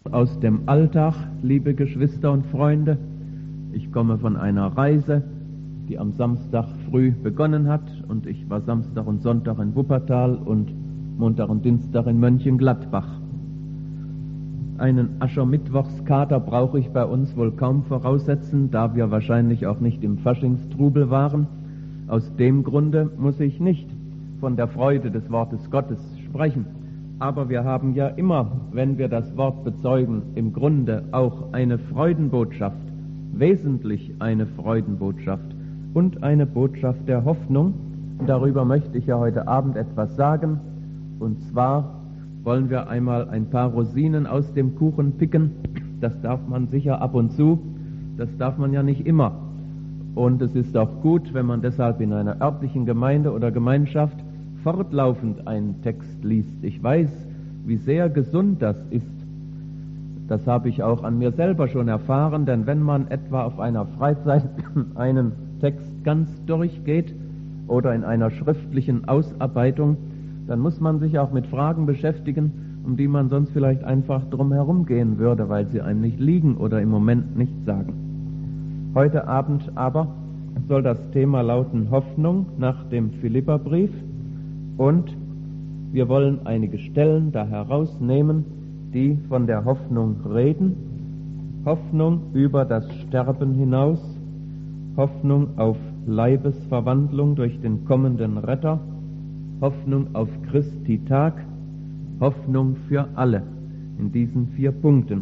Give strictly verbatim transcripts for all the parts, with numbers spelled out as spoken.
aus dem Alltag, liebe Geschwister und Freunde. Ich komme von einer Reise, die am Samstag früh begonnen hat, und ich war Samstag und Sonntag in Wuppertal und Montag und Dienstag in Mönchengladbach. Einen Aschermittwochskater brauche ich bei uns wohl kaum voraussetzen, da wir wahrscheinlich auch nicht im Faschingstrubel waren. Aus dem Grunde muss ich nicht von der Freude des Wortes Gottes sprechen. Aber wir haben ja immer, wenn wir das Wort bezeugen, im Grunde auch eine Freudenbotschaft, wesentlich eine Freudenbotschaft und eine Botschaft der Hoffnung. Darüber möchte ich ja heute Abend etwas sagen. Und zwar wollen wir einmal ein paar Rosinen aus dem Kuchen picken. Das darf man sicher ab und zu, das darf man ja nicht immer. Und es ist auch gut, wenn man deshalb in einer örtlichen Gemeinde oder Gemeinschaft fortlaufend einen Text liest. Ich weiß, wie sehr gesund das ist. Das habe ich auch an mir selber schon erfahren, denn wenn man etwa auf einer Freizeit einen Text ganz durchgeht oder in einer schriftlichen Ausarbeitung, dann muss man sich auch mit Fragen beschäftigen, um die man sonst vielleicht einfach drum herum gehen würde, weil sie einem nicht liegen oder im Moment nicht sagen. Heute Abend aber soll das Thema lauten Hoffnung nach dem Philipperbrief. Und wir wollen einige Stellen da herausnehmen, die von der Hoffnung reden. Hoffnung über das Sterben hinaus, Hoffnung auf Leibesverwandlung durch den kommenden Retter, Hoffnung auf Christi Tag, Hoffnung für alle in diesen vier Punkten.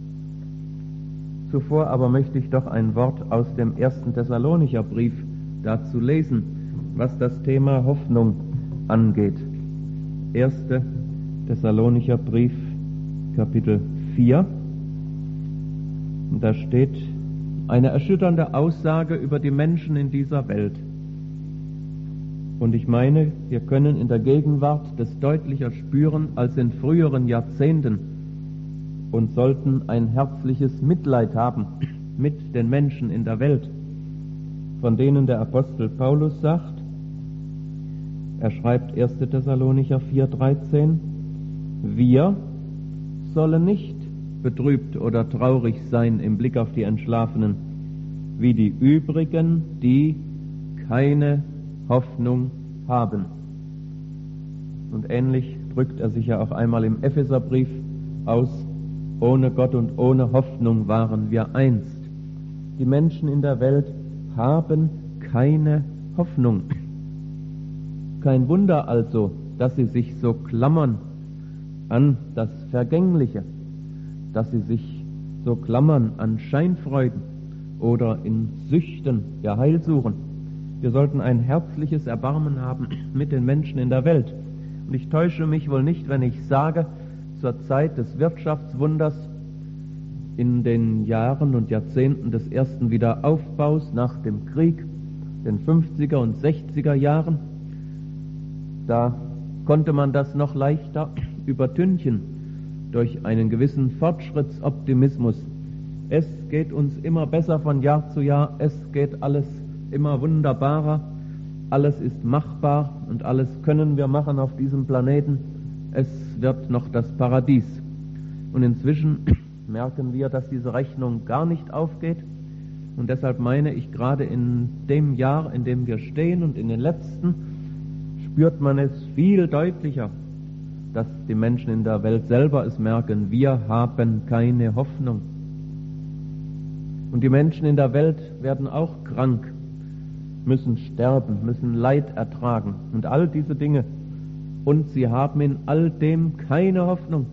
Zuvor aber möchte ich doch ein Wort aus dem ersten Thessalonicher Brief dazu lesen, was das Thema Hoffnung angeht. erster Thessalonicher Brief, Kapitel vier. Und da steht eine erschütternde Aussage über die Menschen in dieser Welt. Und ich meine, wir können in der Gegenwart das deutlicher spüren als in früheren Jahrzehnten und sollten ein herzliches Mitleid haben mit den Menschen in der Welt, von denen der Apostel Paulus sagt, er schreibt erster Thessalonicher vier dreizehn, wir sollen nicht betrübt oder traurig sein im Blick auf die Entschlafenen, wie die übrigen, die keine Hoffnung haben. Und ähnlich drückt er sich ja auch einmal im Epheserbrief aus, ohne Gott und ohne Hoffnung waren wir einst. Die Menschen in der Welt haben keine Hoffnung. Kein Wunder also, dass sie sich so klammern an das Vergängliche, dass sie sich so klammern an Scheinfreuden oder in Süchten ihr Heil suchen. Wir sollten ein herzliches Erbarmen haben mit den Menschen in der Welt. Und ich täusche mich wohl nicht, wenn ich sage, zur Zeit des Wirtschaftswunders in den Jahren und Jahrzehnten des ersten Wiederaufbaus nach dem Krieg, den fünfziger und sechziger Jahren, da konnte man das noch leichter übertünchen durch einen gewissen Fortschrittsoptimismus. Es geht uns immer besser von Jahr zu Jahr, es geht alles immer wunderbarer, alles ist machbar und alles können wir machen auf diesem Planeten. Es wird noch das Paradies. Und inzwischen merken wir, dass diese Rechnung gar nicht aufgeht. Und deshalb meine ich, gerade in dem Jahr, in dem wir stehen und in den letzten, spürt man es viel deutlicher, dass die Menschen in der Welt selber es merken, wir haben keine Hoffnung. Und die Menschen in der Welt werden auch krank, müssen sterben, müssen Leid ertragen und all diese Dinge. Und sie haben in all dem keine Hoffnung.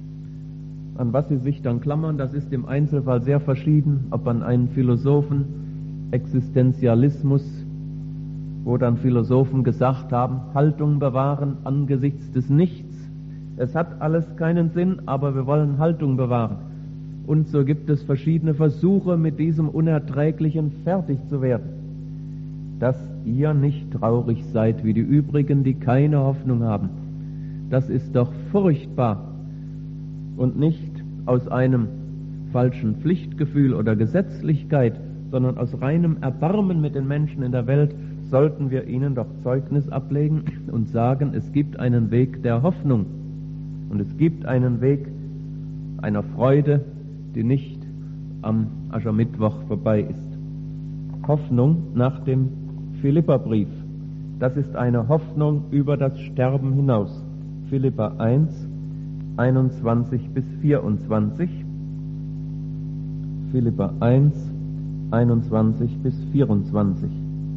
An was sie sich dann klammern, das ist im Einzelfall sehr verschieden, ob an einen Philosophen, Existenzialismus, wo dann Philosophen gesagt haben, Haltung bewahren angesichts des Nichts. Es hat alles keinen Sinn, aber wir wollen Haltung bewahren. Und so gibt es verschiedene Versuche, mit diesem Unerträglichen fertig zu werden. Dass ihr nicht traurig seid wie die übrigen, die keine Hoffnung haben. Das ist doch furchtbar. Und nicht aus einem falschen Pflichtgefühl oder Gesetzlichkeit, sondern aus reinem Erbarmen mit den Menschen in der Welt sollten wir ihnen doch Zeugnis ablegen und sagen, es gibt einen Weg der Hoffnung und es gibt einen Weg einer Freude, die nicht am Aschermittwoch vorbei ist. Hoffnung nach dem Philipperbrief. Das ist eine Hoffnung über das Sterben hinaus. Philipper eins, einundzwanzig bis vierundzwanzig. Philipper eins, einundzwanzig bis vierundzwanzig.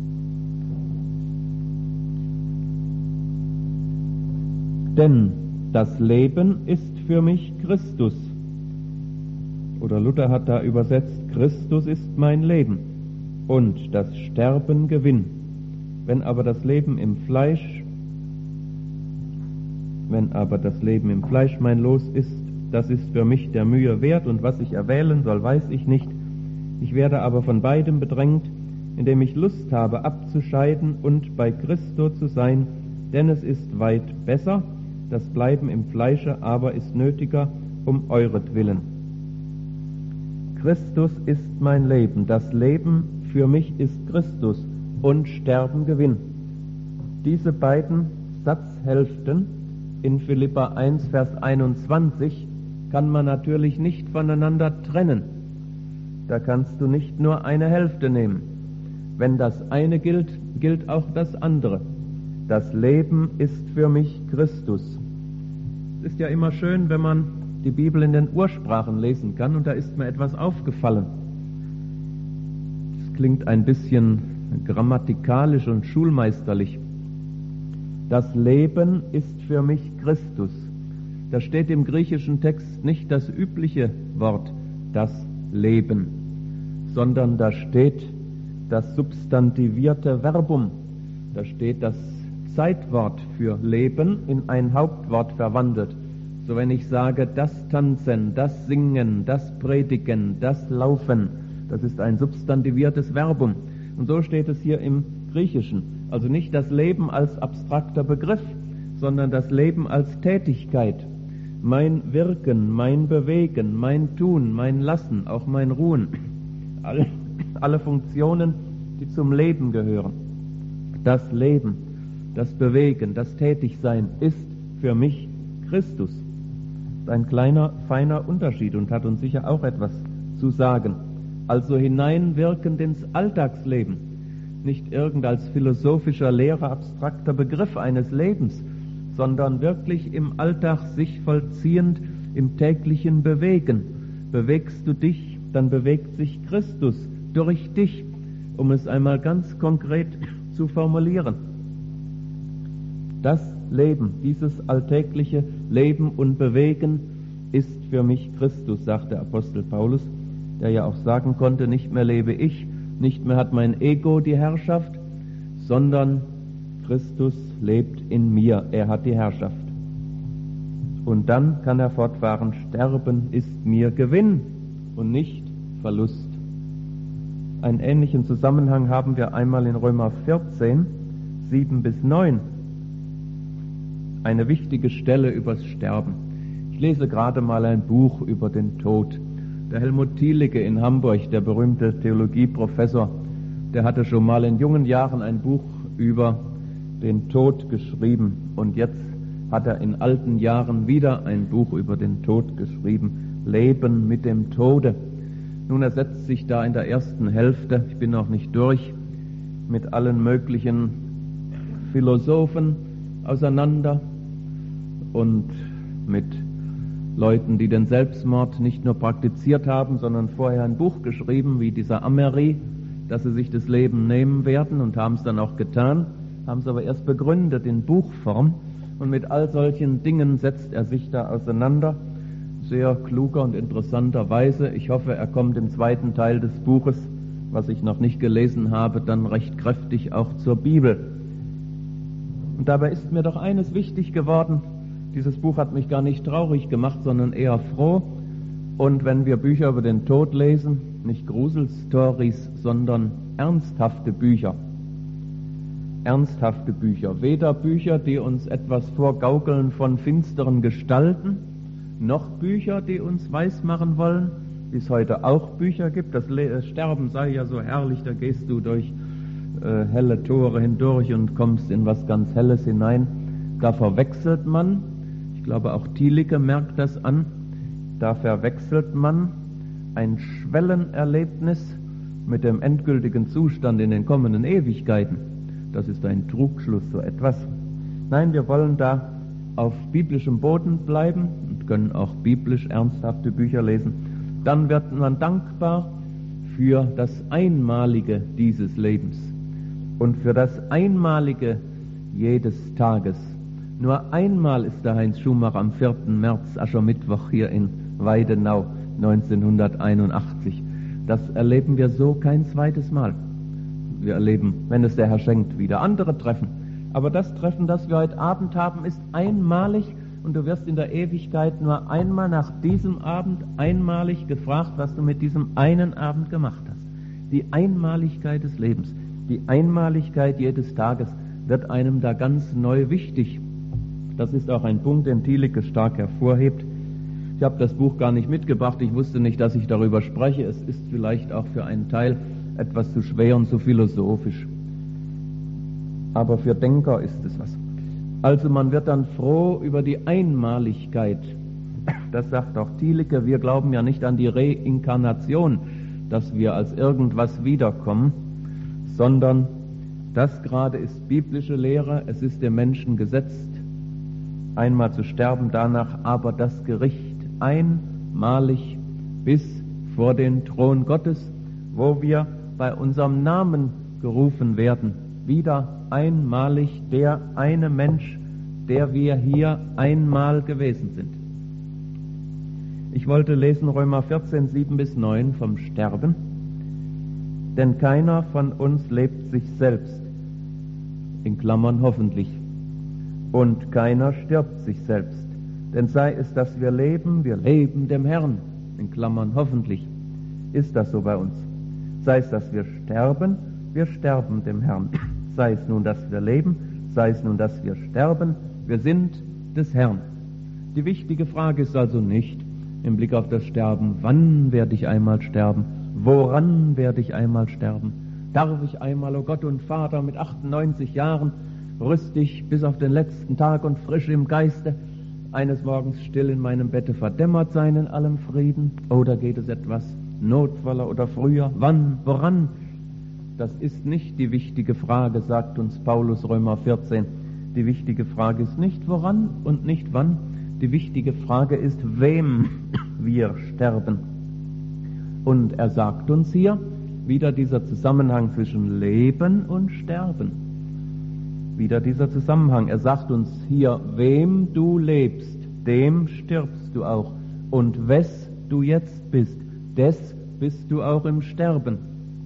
Denn das Leben ist für mich Christus. Oder Luther hat da übersetzt, Christus ist mein Leben und das Sterben Gewinn. Wenn aber das Leben im Fleisch, wenn aber das Leben im Fleisch mein Los ist, das ist für mich der Mühe wert, und was ich erwählen soll, weiß ich nicht. Ich werde aber von beidem bedrängt, indem ich Lust habe, abzuscheiden und bei Christo zu sein, denn es ist weit besser, das Bleiben im Fleische aber ist nötiger um euretwillen. Christus ist mein Leben, das Leben für mich ist Christus und Sterben Gewinn. Diese beiden Satzhälften in Philipper eins, Vers einundzwanzig kann man natürlich nicht voneinander trennen. Da kannst du nicht nur eine Hälfte nehmen. Wenn das eine gilt, gilt auch das andere. Das Leben ist für mich Christus. Es ist ja immer schön, wenn man die Bibel in den Ursprachen lesen kann, und da ist mir etwas aufgefallen. Es klingt ein bisschen grammatikalisch und schulmeisterlich. Das Leben ist für mich Christus. Da steht im griechischen Text nicht das übliche Wort, das Leben, sondern da steht das substantivierte Verbum. Da steht das Zeitwort für Leben in ein Hauptwort verwandelt. So wenn ich sage, das Tanzen, das Singen, das Predigen, das Laufen, das ist ein substantiviertes Verbum. Und so steht es hier im Griechischen. Also nicht das Leben als abstrakter Begriff, sondern das Leben als Tätigkeit. Mein Wirken, mein Bewegen, mein Tun, mein Lassen, auch mein Ruhen. Alle, alle Funktionen, die zum Leben gehören. Das Leben, das Bewegen, das Tätigsein ist für mich Christus. Das ist ein kleiner, feiner Unterschied und hat uns sicher auch etwas zu sagen. Also hineinwirkend ins Alltagsleben, nicht irgend als philosophischer, leerer, abstrakter Begriff eines Lebens, sondern wirklich im Alltag sich vollziehend im täglichen Bewegen. Bewegst du dich, dann bewegt sich Christus durch dich, um es einmal ganz konkret zu formulieren. Das Leben, dieses alltägliche Leben und Bewegen ist für mich Christus, sagt der Apostel Paulus, der ja auch sagen konnte, nicht mehr lebe ich, nicht mehr hat mein Ego die Herrschaft, sondern Christus lebt in mir, er hat die Herrschaft. Und dann kann er fortfahren, Sterben ist mir Gewinn und nicht Verlust. Einen ähnlichen Zusammenhang haben wir einmal in Römer vierzehn, sieben bis neun. Eine wichtige Stelle übers Sterben. Ich lese gerade mal ein Buch über den Tod. Der Helmut Thielicke in Hamburg, der berühmte Theologieprofessor, der hatte schon mal in jungen Jahren ein Buch über den Tod geschrieben. Und jetzt hat er in alten Jahren wieder ein Buch über den Tod geschrieben. Leben mit dem Tode. Nun, er setzt sich da in der ersten Hälfte, ich bin noch nicht durch, mit allen möglichen Philosophen auseinander und mit Leuten, die den Selbstmord nicht nur praktiziert haben, sondern vorher ein Buch geschrieben, wie dieser Amery, dass sie sich das Leben nehmen werden, und haben es dann auch getan, haben es aber erst begründet in Buchform, und mit all solchen Dingen setzt er sich da auseinander, sehr kluger und interessanter Weise. Ich hoffe, er kommt im zweiten Teil des Buches, was ich noch nicht gelesen habe, dann recht kräftig auch zur Bibel. Und dabei ist mir doch eines wichtig geworden. Dieses Buch hat mich gar nicht traurig gemacht, sondern eher froh. Und wenn wir Bücher über den Tod lesen, nicht Gruselstories, sondern ernsthafte Bücher. Ernsthafte Bücher. Weder Bücher, die uns etwas vorgaukeln von finsteren Gestalten, noch Bücher, die uns weismachen wollen, wie es heute auch Bücher gibt. Das Sterben sei ja so herrlich, da gehst du durch äh, helle Tore hindurch und kommst in was ganz Helles hinein. Da verwechselt man, ich glaube auch Thielicke merkt das an, Da verwechselt man ein Schwellenerlebnis mit dem endgültigen Zustand in den kommenden Ewigkeiten. Das ist ein Trugschluss, so etwas. Nein, wir wollen da auf biblischem Boden bleiben und können auch biblisch ernsthafte Bücher lesen. Dann wird man dankbar für das Einmalige dieses Lebens und für das Einmalige jedes Tages. Nur einmal ist der Heinz Schumacher am vierten März, Aschermittwoch, hier in Weidenau neunzehnhunderteinundachtzig. Das erleben wir so kein zweites Mal. Wir erleben, wenn es der Herr schenkt, wieder andere Treffen. Aber das Treffen, das wir heute Abend haben, ist einmalig und du wirst in der Ewigkeit nur einmal nach diesem Abend einmalig gefragt, was du mit diesem einen Abend gemacht hast. Die Einmaligkeit des Lebens, die Einmaligkeit jedes Tages wird einem da ganz neu wichtig. Das ist auch ein Punkt, den Thielicke stark hervorhebt. Ich habe das Buch gar nicht mitgebracht, ich wusste nicht, dass ich darüber spreche. Es ist vielleicht auch für einen Teil etwas zu schwer und zu philosophisch. Aber für Denker ist es was. Also man wird dann froh über die Einmaligkeit. Das sagt auch Thielicke, wir glauben ja nicht an die Reinkarnation, dass wir als irgendwas wiederkommen, sondern das gerade ist biblische Lehre, es ist dem Menschen gesetzt, einmal zu sterben, danach aber das Gericht, einmalig bis vor den Thron Gottes, wo wir bei unserem Namen gerufen werden, wieder einmalig der eine Mensch, der wir hier einmal gewesen sind. Ich wollte lesen Römer vierzehn, sieben bis neun vom Sterben. Denn keiner von uns lebt sich selbst, in Klammern hoffentlich, und keiner stirbt sich selbst. Denn sei es, dass wir leben, wir leben dem Herrn, in Klammern hoffentlich, ist das so bei uns. Sei es, dass wir sterben, wir sterben dem Herrn. Sei es nun, dass wir leben, sei es nun, dass wir sterben, wir sind des Herrn. Die wichtige Frage ist also nicht im Blick auf das Sterben, wann werde ich einmal sterben, woran werde ich einmal sterben, darf ich einmal, o Gott und Vater, mit achtundneunzig Jahren, rüstig bis auf den letzten Tag und frisch im Geiste, eines Morgens still in meinem Bette verdämmert sein in allem Frieden, oder geht es etwas notvoller oder früher, wann, woran? Das ist nicht die wichtige Frage, sagt uns Paulus, Römer vierzehn. Die wichtige Frage ist nicht woran und nicht wann. Die wichtige Frage ist, wem wir sterben. Und er sagt uns hier wieder dieser Zusammenhang zwischen Leben und Sterben. Wieder dieser Zusammenhang. Er sagt uns hier, wem du lebst, dem stirbst du auch. Und wes du jetzt bist, des bist du auch im Sterben.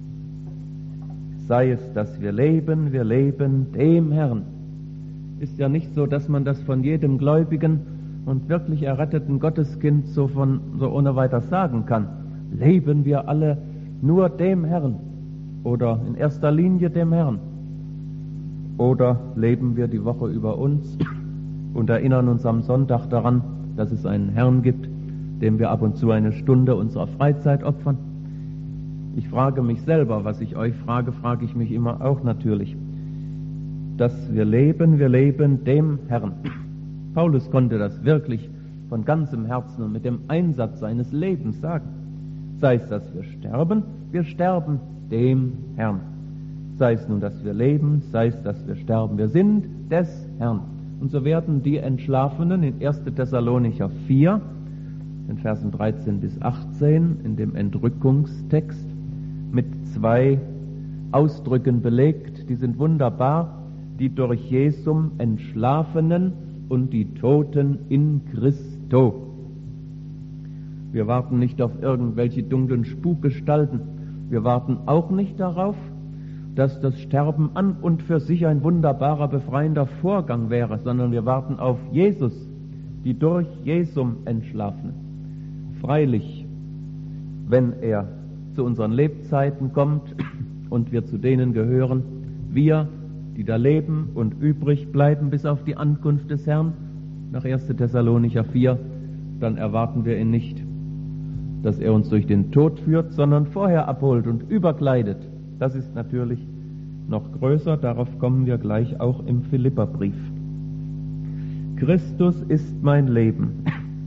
Sei es, dass wir leben, wir leben dem Herrn. Ist ja nicht so, dass man das von jedem gläubigen und wirklich erretteten Gotteskind so, von, so ohne weiteres sagen kann. Leben wir alle nur dem Herrn oder in erster Linie dem Herrn? Oder leben wir die Woche über uns und erinnern uns am Sonntag daran, dass es einen Herrn gibt, dem wir ab und zu eine Stunde unserer Freizeit opfern? Ich frage mich selber, was ich euch frage, frage ich mich immer auch natürlich. Dass wir leben, wir leben dem Herrn. Paulus konnte das wirklich von ganzem Herzen und mit dem Einsatz seines Lebens sagen. Sei es, dass wir sterben, wir sterben dem Herrn. Sei es nun, dass wir leben, sei es, dass wir sterben, wir sind des Herrn. Und so werden die Entschlafenen in erster Thessalonicher vier, in Versen dreizehn bis achtzehn, in dem Entrückungstext, mit zwei Ausdrücken belegt, die sind wunderbar, die durch Jesum Entschlafenen und die Toten in Christo. Wir warten nicht auf irgendwelche dunklen Spukgestalten, wir warten auch nicht darauf, dass das Sterben an und für sich ein wunderbarer, befreiender Vorgang wäre, sondern wir warten auf Jesus, die durch Jesum Entschlafenen. Freilich, wenn er zu unseren Lebzeiten kommt und wir zu denen gehören, wir, die da leben und übrig bleiben bis auf die Ankunft des Herrn, nach erster Thessalonicher vier, dann erwarten wir ihn nicht, dass er uns durch den Tod führt, sondern vorher abholt und überkleidet. Das ist natürlich noch größer, darauf kommen wir gleich auch im Philipperbrief. Christus ist mein Leben.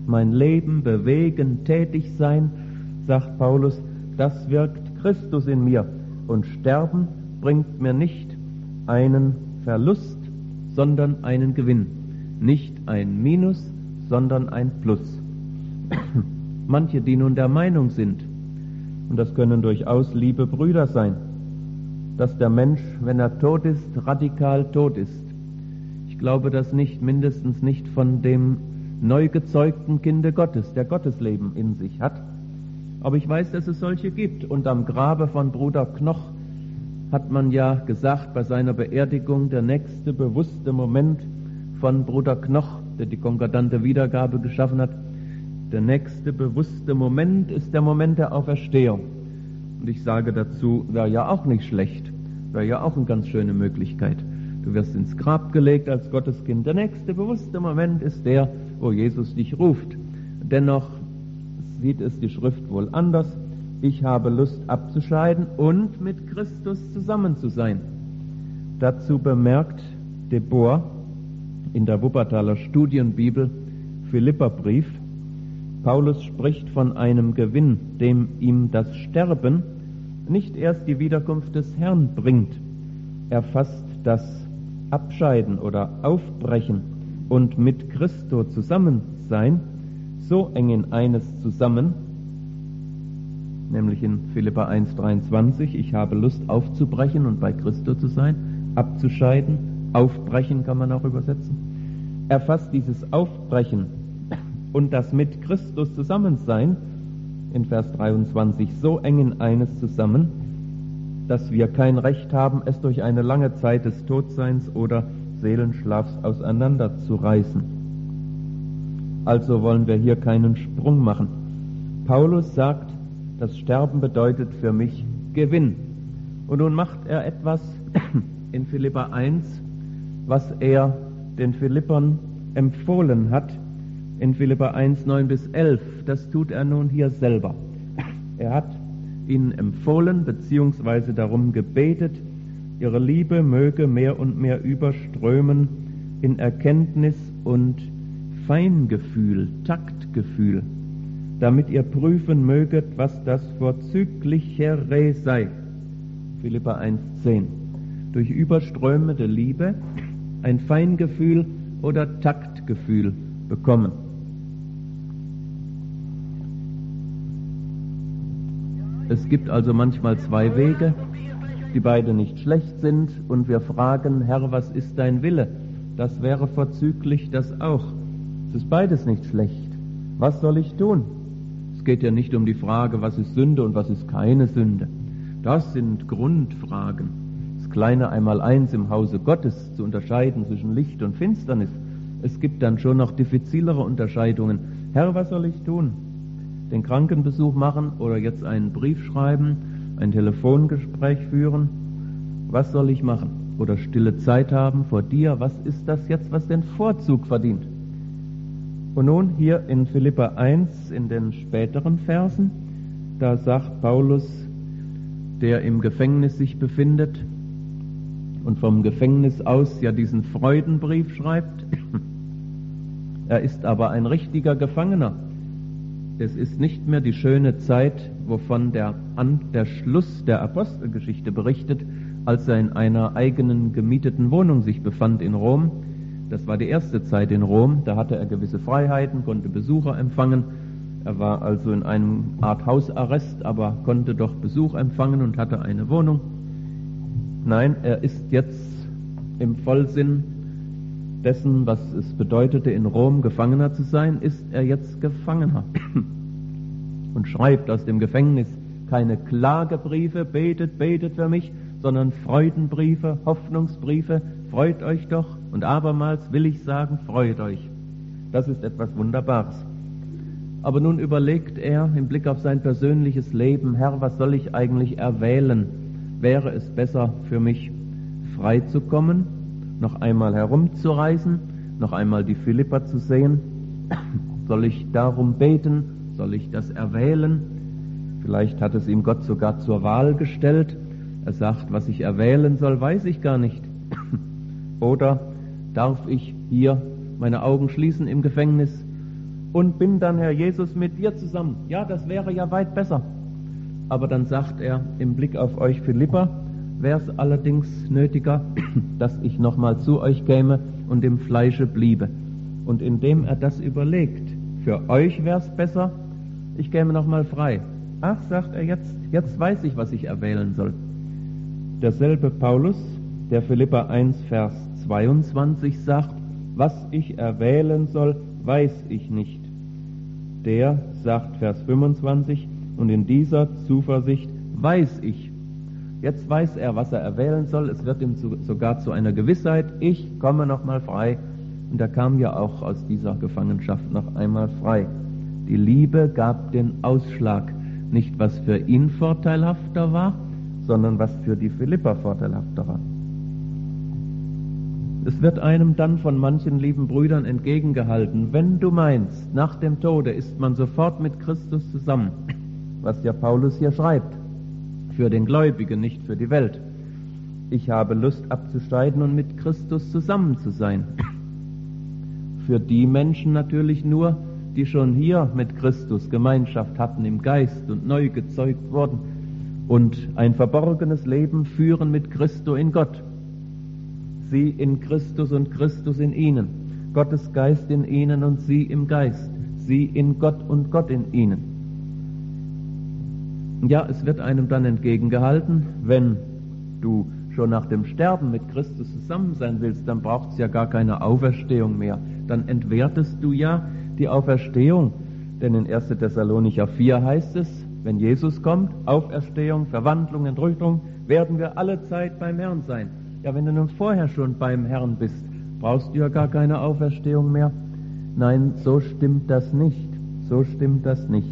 mein Leben bewegen, tätig sein, sagt Paulus, das wirkt Christus in mir. Und Sterben bringt mir nicht einen Verlust, sondern einen Gewinn. Nicht ein Minus, sondern ein Plus. Manche, die nun der Meinung sind, und das können durchaus liebe Brüder sein, dass der Mensch, wenn er tot ist, radikal tot ist. Ich glaube das nicht, mindestens nicht von dem neu gezeugten Kinde Gottes, der Gottesleben in sich hat. Aber ich weiß, dass es solche gibt. Und am Grabe von Bruder Knoch hat man ja gesagt, bei seiner Beerdigung, der nächste bewusste Moment von Bruder Knoch, der die konkordante Wiedergabe geschaffen hat, der nächste bewusste Moment ist der Moment der Auferstehung. Und ich sage dazu, wäre ja auch nicht schlecht, wäre ja auch eine ganz schöne Möglichkeit. Du wirst ins Grab gelegt als Gotteskind. Der nächste bewusste Moment ist der, wo Jesus dich ruft. Dennoch sieht es die Schrift wohl anders. Ich habe Lust abzuscheiden und mit Christus zusammen zu sein. Dazu bemerkt de Boer in der Wuppertaler Studienbibel, Philipperbrief, Paulus spricht von einem Gewinn, dem ihm das Sterben nicht erst die Wiederkunft des Herrn bringt. Er fasst das Abscheiden oder Aufbrechen und mit Christo zusammen sein so eng in eines zusammen, nämlich in Philipper eins dreiundzwanzig, ich habe Lust aufzubrechen und bei Christo zu sein, abzuscheiden, aufbrechen kann man auch übersetzen. Er fasst dieses Aufbrechen und das mit Christus Zusammensein in Vers dreiundzwanzig so eng in eines zusammen, dass wir kein Recht haben, es durch eine lange Zeit des Todseins oder Seelenschlafs auseinanderzureißen. Also wollen wir hier keinen Sprung machen. Paulus sagt, das Sterben bedeutet für mich Gewinn. Und nun macht er etwas in Philipper eins, was er den Philippern empfohlen hat, in Philipper eins, neun bis elf. Das tut er nun hier selber. Er hat ihnen empfohlen, beziehungsweise darum gebetet, ihre Liebe möge mehr und mehr überströmen in Erkenntnis und Feingefühl, Taktgefühl, damit ihr prüfen möget, was das Vorzüglichere sei. Philipper eins, zehn. Durch überströmende Liebe ein Feingefühl oder Taktgefühl bekommen. Es gibt also manchmal zwei Wege, die beide nicht schlecht sind, und wir fragen, Herr, was ist dein Wille? Das wäre vorzüglich das auch. Es ist beides nicht schlecht. Was soll ich tun? Es geht ja nicht um die Frage, was ist Sünde und was ist keine Sünde. Das sind Grundfragen. Das kleine Einmaleins im Hause Gottes zu unterscheiden zwischen Licht und Finsternis. Es gibt dann schon noch diffizilere Unterscheidungen. Herr, was soll ich tun? Den Krankenbesuch machen oder jetzt einen Brief schreiben, ein Telefongespräch führen? Was soll ich machen? Oder stille Zeit haben vor dir? Was ist das jetzt, was den Vorzug verdient? Und nun hier in Philipper eins, in den späteren Versen, da sagt Paulus, der im Gefängnis sich befindet und vom Gefängnis aus ja diesen Freudenbrief schreibt, er ist aber ein richtiger Gefangener. Es ist nicht mehr die schöne Zeit, wovon der, An- der Schluss der Apostelgeschichte berichtet, als er in einer eigenen gemieteten Wohnung sich befand in Rom. Das war die erste Zeit in Rom, da hatte er gewisse Freiheiten, konnte Besucher empfangen. Er war also in einem Art Hausarrest, aber konnte doch Besuch empfangen und hatte eine Wohnung. Nein, er ist jetzt im Vollsinn dessen, was es bedeutete, in Rom Gefangener zu sein, ist er jetzt Gefangener und schreibt aus dem Gefängnis keine Klagebriefe, betet, betet für mich, sondern Freudenbriefe, Hoffnungsbriefe, freut euch doch, und abermals will ich sagen, freut euch. Das ist etwas Wunderbares. Aber nun überlegt er im Blick auf sein persönliches Leben, Herr, was soll ich eigentlich erwählen? Wäre es besser für mich, frei zu kommen, noch einmal herumzureisen, noch einmal die Philipper zu sehen? Soll ich darum beten? Soll ich das erwählen? Vielleicht hat es ihm Gott sogar zur Wahl gestellt. Er sagt, was ich erwählen soll, weiß ich gar nicht. Oder darf ich hier meine Augen schließen im Gefängnis und bin dann, Herr Jesus, mit dir zusammen. Ja, das wäre ja weit besser. Aber dann sagt er, im Blick auf euch Philipper, wäre es allerdings nötiger, dass ich nochmal zu euch käme und im Fleische bliebe. Und indem er das überlegt, für euch wäre es besser, ich käme nochmal frei. Ach, sagt er, jetzt, jetzt weiß ich, was ich erwählen soll. Derselbe Paulus, der Philipper eins, Vers zweiundzwanzig sagt, was ich erwählen soll, weiß ich nicht. Der sagt, Vers fünfundzwanzig, und in dieser Zuversicht weiß ich. Jetzt weiß er, was er erwählen soll. Es wird ihm zu, sogar zu einer Gewissheit, ich komme nochmal frei. Und er kam ja auch aus dieser Gefangenschaft noch einmal frei. Die Liebe gab den Ausschlag. Nicht, was für ihn vorteilhafter war, sondern was für die Philipper vorteilhafter war. Es wird einem dann von manchen lieben Brüdern entgegengehalten, wenn du meinst, nach dem Tode ist man sofort mit Christus zusammen, was ja Paulus hier schreibt, für den Gläubigen, nicht für die Welt. Ich habe Lust abzusteigen und mit Christus zusammen zu sein. Für die Menschen natürlich nur, die schon hier mit Christus Gemeinschaft hatten im Geist und neu gezeugt wurden und ein verborgenes Leben führen mit Christo in Gott. Sie in Christus und Christus in ihnen, Gottes Geist in ihnen und sie im Geist, sie in Gott und Gott in ihnen. Ja, es wird einem dann entgegengehalten, wenn du schon nach dem Sterben mit Christus zusammen sein willst, dann braucht es ja gar keine Auferstehung mehr. Dann entwertest du ja die Auferstehung. Denn in erster Thessalonicher vier heißt es, wenn Jesus kommt, Auferstehung, Verwandlung, Entrückung, werden wir alle Zeit beim Herrn sein. Ja, wenn du nun vorher schon beim Herrn bist, brauchst du ja gar keine Auferstehung mehr. Nein, so stimmt das nicht. So stimmt das nicht.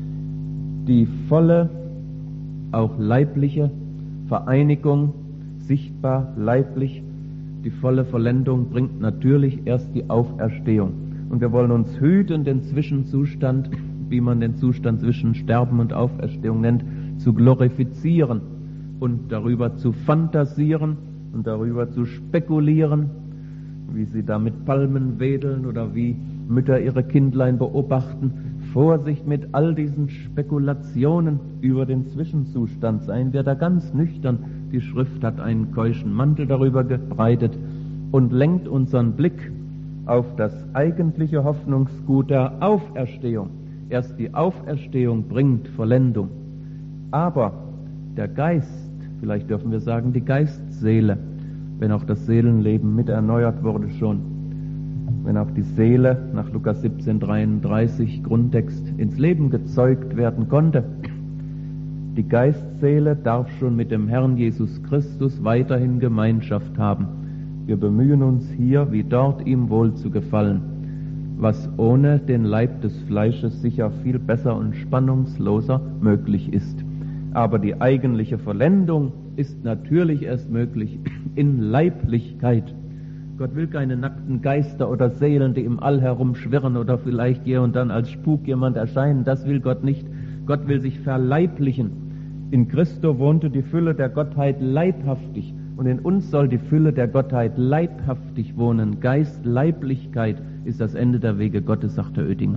Die volle, auch leibliche Vereinigung, sichtbar, leiblich, die volle Vollendung bringt natürlich erst die Auferstehung. Und wir wollen uns hüten, den Zwischenzustand, wie man den Zustand zwischen Sterben und Auferstehung nennt, zu glorifizieren und darüber zu fantasieren und darüber zu spekulieren, wie sie da mit Palmen wedeln oder wie Mütter ihre Kindlein beobachten. Vorsicht mit all diesen Spekulationen über den Zwischenzustand, seien wir da ganz nüchtern. Die Schrift hat einen keuschen Mantel darüber gebreitet und lenkt unseren Blick auf das eigentliche Hoffnungsgut der Auferstehung. Erst die Auferstehung bringt Vollendung. Aber der Geist, vielleicht dürfen wir sagen die Geistseele, wenn auch das Seelenleben mit erneuert wurde schon, wenn auch die Seele nach Lukas siebzehn dreiunddreißig Grundtext ins Leben gezeugt werden konnte, die Geistseele darf schon mit dem Herrn Jesus Christus weiterhin Gemeinschaft haben. Wir bemühen uns hier, wie dort, ihm wohl zu gefallen, was ohne den Leib des Fleisches sicher viel besser und spannungsloser möglich ist. Aber die eigentliche Vollendung ist natürlich erst möglich in Leiblichkeit. Gott will keine nackten Geister oder Seelen, die im All herumschwirren oder vielleicht hier und dann als Spuk jemand erscheinen. Das will Gott nicht. Gott will sich verleiblichen. In Christo wohnte die Fülle der Gottheit leibhaftig. Und in uns soll die Fülle der Gottheit leibhaftig wohnen. Geist, Leiblichkeit ist das Ende der Wege Gottes, sagt der Oettinger.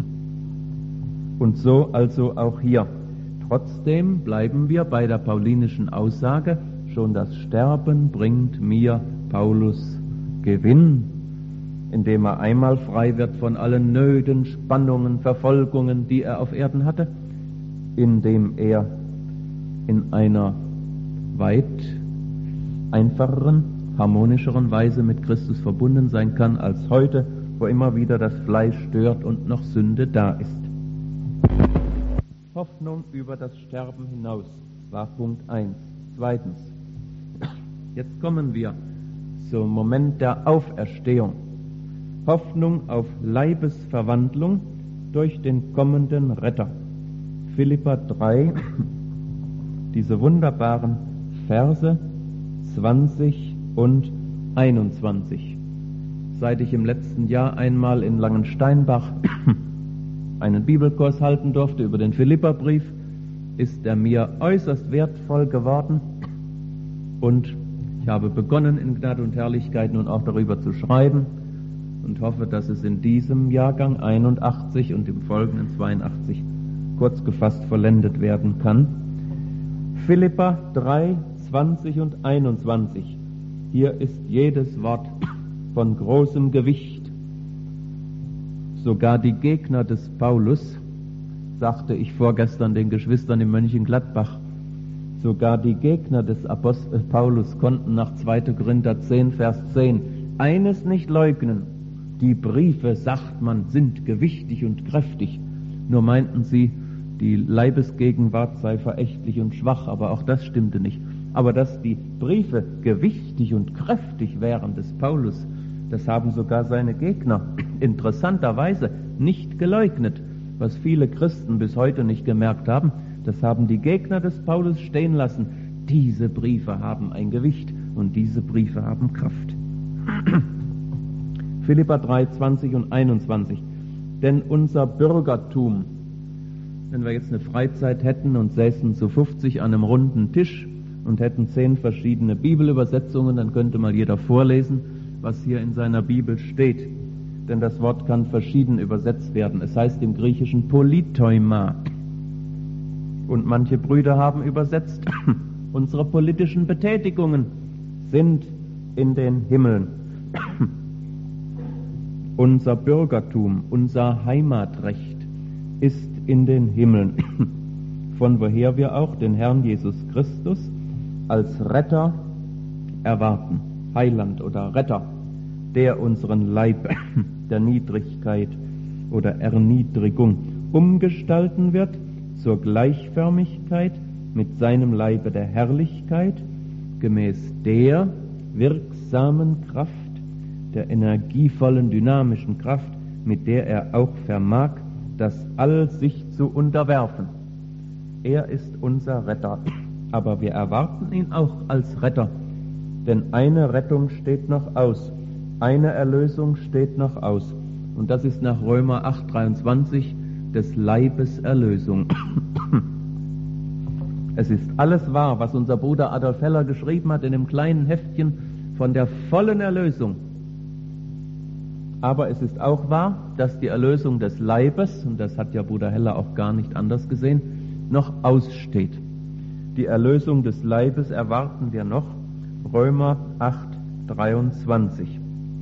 Und so also auch hier. Trotzdem bleiben wir bei der paulinischen Aussage, schon das Sterben bringt mir, Paulus, Gewinn, indem er einmal frei wird von allen Nöten, Spannungen, Verfolgungen, die er auf Erden hatte, indem er in einer weit einfacheren, harmonischeren Weise mit Christus verbunden sein kann als heute, wo immer wieder das Fleisch stört und noch Sünde da ist. Hoffnung über das Sterben hinaus war Punkt eins. Zweitens, jetzt kommen wir zum Moment der Auferstehung. Hoffnung auf Leibesverwandlung durch den kommenden Retter. Philipper drei, diese wunderbaren Verse zwanzig und einundzwanzig. Seit ich im letzten Jahr einmal in Langensteinbach einen Bibelkurs halten durfte über den Philipperbrief, ist er mir äußerst wertvoll geworden und ich habe begonnen, in Gnade und Herrlichkeit nun auch darüber zu schreiben und hoffe, dass es in diesem Jahrgang einundachtzig und im folgenden zweiundachtzig kurz gefasst vollendet werden kann. Philipper drei, zwanzig und einundzwanzig. Hier ist jedes Wort von großem Gewicht. Sogar die Gegner des Paulus, sagte ich vorgestern den Geschwistern in Mönchengladbach, sogar die Gegner des Apostel Paulus konnten nach zweiter Korinther zehn, Vers zehn eines nicht leugnen: die Briefe, sagt man, sind gewichtig und kräftig. Nur meinten sie, die Leibesgegenwart sei verächtlich und schwach, aber auch das stimmte nicht. Aber dass die Briefe gewichtig und kräftig wären des Paulus, das haben sogar seine Gegner interessanterweise nicht geleugnet. Was viele Christen bis heute nicht gemerkt haben, das haben die Gegner des Paulus stehen lassen. Diese Briefe haben ein Gewicht und diese Briefe haben Kraft. Philipper drei, zwanzig und einundzwanzig. Denn unser Bürgertum, wenn wir jetzt eine Freizeit hätten und säßen zu fünfzig an einem runden Tisch und hätten zehn verschiedene Bibelübersetzungen, dann könnte mal jeder vorlesen, was hier in seiner Bibel steht. Denn das Wort kann verschieden übersetzt werden. Es heißt im Griechischen Politeuma. Und manche Brüder haben übersetzt, unsere politischen Betätigungen sind in den Himmeln. Unser Bürgertum, unser Heimatrecht ist in den Himmeln, von woher wir auch den Herrn Jesus Christus als Retter erwarten, Heiland oder Retter, der unseren Leib der Niedrigkeit oder Erniedrigung umgestalten wird zur Gleichförmigkeit mit seinem Leibe der Herrlichkeit, gemäß der wirksamen Kraft, der energievollen, dynamischen Kraft, mit der er auch vermag, das All sich zu unterwerfen. Er ist unser Retter, aber wir erwarten ihn auch als Retter, denn eine Rettung steht noch aus, eine Erlösung steht noch aus, und das ist nach Römer acht, dreiundzwanzig des Leibes Erlösung. Es ist alles wahr, was unser Bruder Adolf Heller geschrieben hat in dem kleinen Heftchen von der vollen Erlösung. Aber es ist auch wahr, dass die Erlösung des Leibes, und das hat ja Bruder Heller auch gar nicht anders gesehen, noch aussteht. Die Erlösung des Leibes erwarten wir noch, Römer acht, dreiundzwanzig.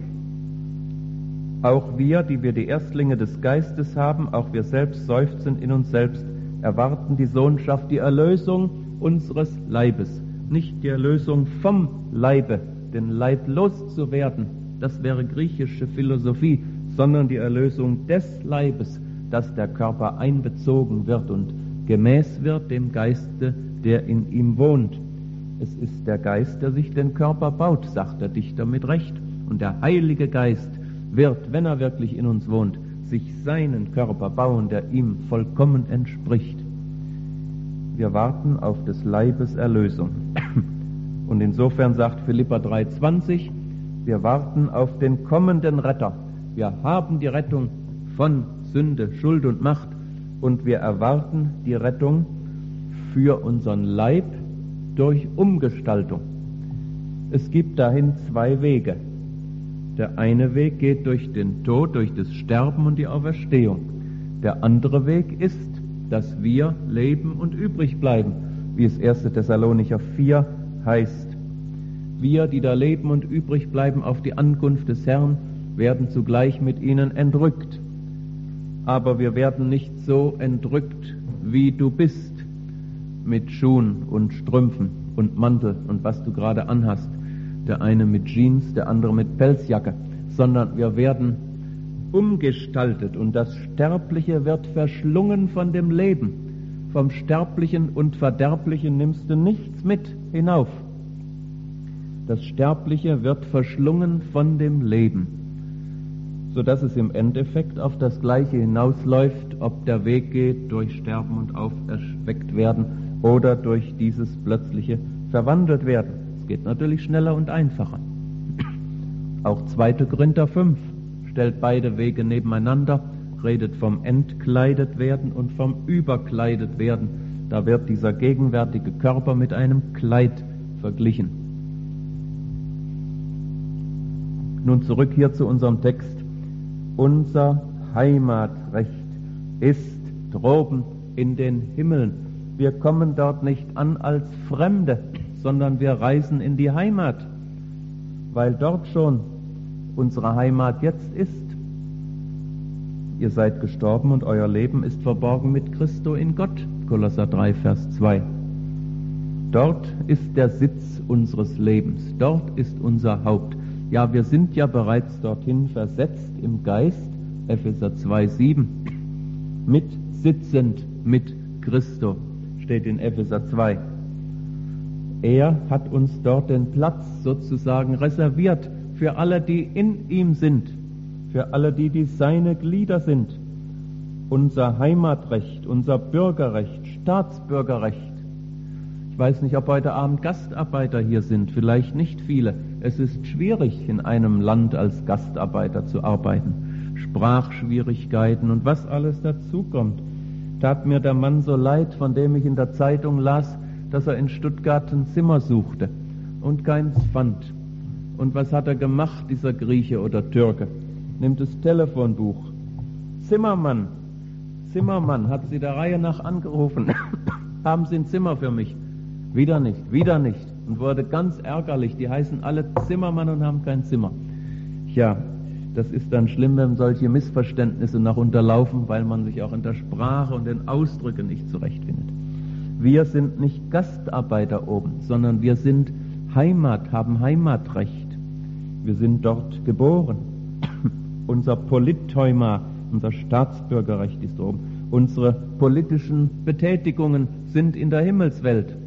Auch wir, die wir die Erstlinge des Geistes haben, auch wir selbst seufzen in uns selbst, erwarten die Sohnschaft, die Erlösung unseres Leibes. Nicht die Erlösung vom Leibe, den Leib loszuwerden, das wäre griechische Philosophie, sondern die Erlösung des Leibes, dass der Körper einbezogen wird und gemäß wird dem Geiste, der in ihm wohnt. Es ist der Geist, der sich den Körper baut, sagt der Dichter mit Recht. Und der Heilige Geist wird, wenn er wirklich in uns wohnt, sich seinen Körper bauen, der ihm vollkommen entspricht. Wir warten auf des Leibes Erlösung. Und insofern sagt Philipper drei, zwanzig, wir warten auf den kommenden Retter. Wir haben die Rettung von Sünde, Schuld und Macht und wir erwarten die Rettung für unseren Leib durch Umgestaltung. Es gibt dahin zwei Wege. Der eine Weg geht durch den Tod, durch das Sterben und die Auferstehung. Der andere Weg ist, dass wir leben und übrig bleiben, wie es erster Thessalonicher vier heißt. Wir, die da leben und übrig bleiben auf die Ankunft des Herrn, werden zugleich mit ihnen entrückt. Aber wir werden nicht so entrückt, wie du bist, mit Schuhen und Strümpfen und Mantel und was du gerade anhast. Der eine mit Jeans, der andere mit Pelzjacke, sondern wir werden umgestaltet und das Sterbliche wird verschlungen von dem Leben. Vom Sterblichen und Verderblichen nimmst du nichts mit hinauf. Das Sterbliche wird verschlungen von dem Leben, sodass es im Endeffekt auf das Gleiche hinausläuft, ob der Weg geht durch Sterben und auferweckt werden oder durch dieses plötzliche verwandelt werden. Es geht natürlich schneller und einfacher. Auch zweiter Korinther fünf stellt beide Wege nebeneinander, redet vom entkleidet werden und vom überkleidet werden. Da wird dieser gegenwärtige Körper mit einem Kleid verglichen. Nun zurück hier zu unserem Text. unser Heimatrecht ist droben in den Himmeln. Wir kommen dort nicht an als Fremde, sondern wir reisen in die Heimat, weil dort schon unsere Heimat jetzt ist. Ihr seid gestorben und euer Leben ist verborgen mit Christo in Gott. Kolosser drei, Vers zwei. Dort ist der Sitz unseres Lebens. Dort ist unser Haupt. Ja, wir sind ja bereits dorthin versetzt im Geist. Epheser zwei, sieben. Mit sitzend mit Christo steht in Epheser zwei. Er hat uns dort den Platz sozusagen reserviert für alle, die in ihm sind. Für alle die, die seine Glieder sind. Unser Heimatrecht, unser Bürgerrecht, Staatsbürgerrecht. Ich weiß nicht, ob heute Abend Gastarbeiter hier sind, vielleicht nicht viele. Es ist schwierig, in einem Land als Gastarbeiter zu arbeiten. Sprachschwierigkeiten und was alles dazukommt. Tat mir der Mann so leid, von dem ich in der Zeitung las, dass er in Stuttgart ein Zimmer suchte und keins fand. Und was hat er gemacht, dieser Grieche oder Türke? Nimmt das Telefonbuch. Zimmermann, Zimmermann, hat sie der Reihe nach angerufen. Haben Sie ein Zimmer für mich? Wieder nicht, wieder nicht. Und wurde ganz ärgerlich. Die heißen alle Zimmermann und haben kein Zimmer. Ja, das ist dann schlimm, wenn solche Missverständnisse noch unterlaufen, weil man sich auch in der Sprache und den Ausdrücken nicht zurechtfindet. Wir sind nicht Gastarbeiter oben, sondern wir sind Heimat, haben Heimatrecht. Wir sind dort geboren. Unser Politteuma, unser Staatsbürgerrecht ist oben. Unsere politischen Betätigungen sind in der Himmelswelt.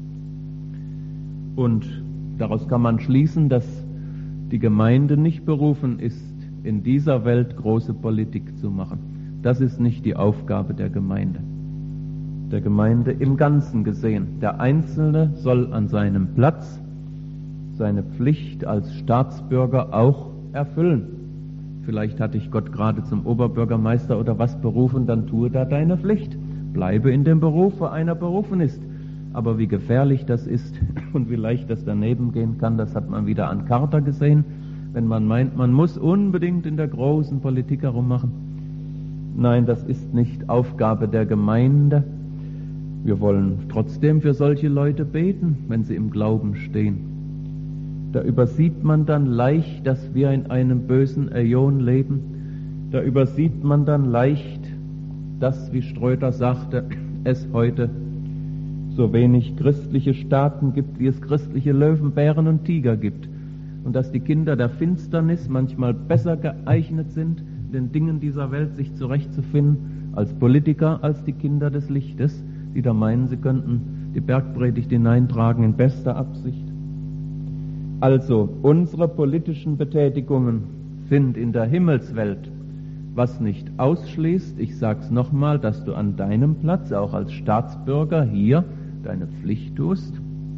Und daraus kann man schließen, dass die Gemeinde nicht berufen ist, in dieser Welt große Politik zu machen. Das ist nicht die Aufgabe der Gemeinde. Der Gemeinde im Ganzen gesehen. Der Einzelne soll an seinem Platz seine Pflicht als Staatsbürger auch erfüllen. Vielleicht hat dich Gott gerade zum Oberbürgermeister oder was berufen, dann tue da deine Pflicht. Bleibe in dem Beruf, wo einer berufen ist. Aber wie gefährlich das ist und wie leicht das daneben gehen kann, das hat man wieder an Carter gesehen, wenn man meint, man muss unbedingt in der großen Politik herummachen. Nein, das ist nicht Aufgabe der Gemeinde. Wir wollen trotzdem für solche Leute beten, wenn sie im Glauben stehen. Da übersieht man dann leicht, dass wir in einem bösen Äon leben. Da übersieht man dann leicht, dass, wie Ströter sagte, es heute so wenig christliche Staaten gibt, wie es christliche Löwen, Bären und Tiger gibt. Und dass die Kinder der Finsternis manchmal besser geeignet sind, in den Dingen dieser Welt sich zurechtzufinden, als Politiker, als die Kinder des Lichtes, die da meinen, sie könnten die Bergpredigt hineintragen in bester Absicht. Also, unsere politischen Betätigungen sind in der Himmelswelt, was nicht ausschließt, ich sag's nochmal, dass du an deinem Platz, auch als Staatsbürger hier, deine Pflicht tust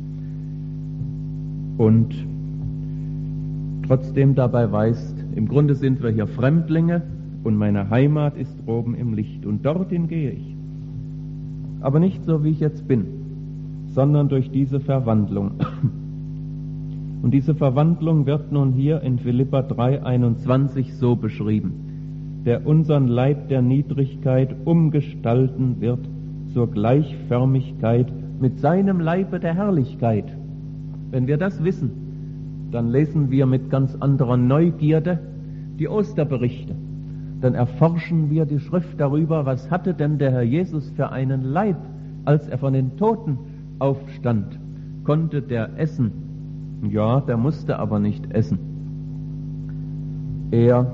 und trotzdem dabei weißt, im Grunde sind wir hier Fremdlinge und meine Heimat ist droben im Licht und dorthin gehe ich. Aber nicht so, wie ich jetzt bin, sondern durch diese Verwandlung. Und diese Verwandlung wird nun hier in Philipper drei, einundzwanzig so beschrieben, der unseren Leib der Niedrigkeit umgestalten wird zur Gleichförmigkeit mit seinem Leibe der Herrlichkeit. Wenn wir das wissen, dann lesen wir mit ganz anderer Neugierde die Osterberichte. Dann erforschen wir die Schrift darüber, was hatte denn der Herr Jesus für einen Leib, als er von den Toten aufstand. Konnte der essen? Ja, der musste aber nicht essen. Er,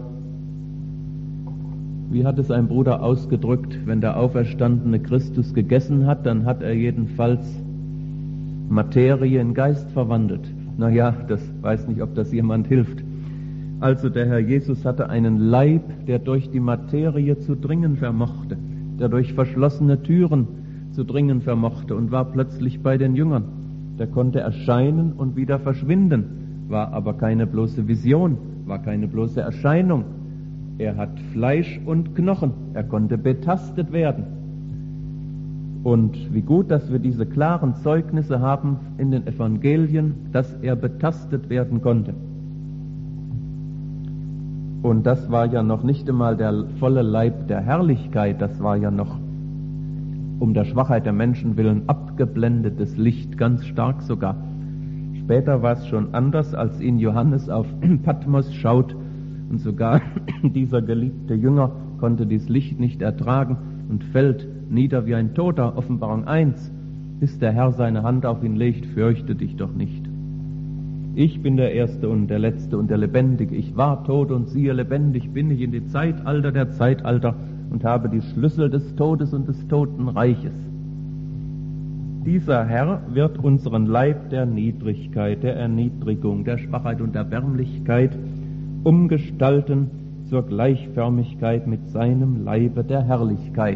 wie hat es ein Bruder ausgedrückt, wenn der auferstandene Christus gegessen hat, dann hat er jedenfalls Materie in Geist verwandelt. Naja, das weiß nicht, ob das jemand hilft. Also der Herr Jesus hatte einen Leib, der durch die Materie zu dringen vermochte, der durch verschlossene Türen zu dringen vermochte und war plötzlich bei den Jüngern. Der konnte erscheinen und wieder verschwinden, war aber keine bloße Vision, war keine bloße Erscheinung. Er hat Fleisch und Knochen, er konnte betastet werden. Und wie gut, dass wir diese klaren Zeugnisse haben in den Evangelien, dass er betastet werden konnte. Und das war ja noch nicht einmal der volle Leib der Herrlichkeit, das war ja noch um der Schwachheit der Menschen willen abgeblendetes Licht, ganz stark sogar. Später war es schon anders, als ihn Johannes auf Patmos schaut und sogar dieser geliebte Jünger konnte dieses Licht nicht ertragen und fällt nieder wie ein Toter, Offenbarung eins, bis der Herr seine Hand auf ihn legt, fürchte dich doch nicht. Ich bin der Erste und der Letzte und der Lebendige. Ich war tot und siehe, lebendig bin ich in die Zeitalter der Zeitalter und habe die Schlüssel des Todes und des Totenreiches. Dieser Herr wird unseren Leib der Niedrigkeit, der Erniedrigung, der Schwachheit und Erbärmlichkeit umgestalten zur Gleichförmigkeit mit seinem Leibe der Herrlichkeit.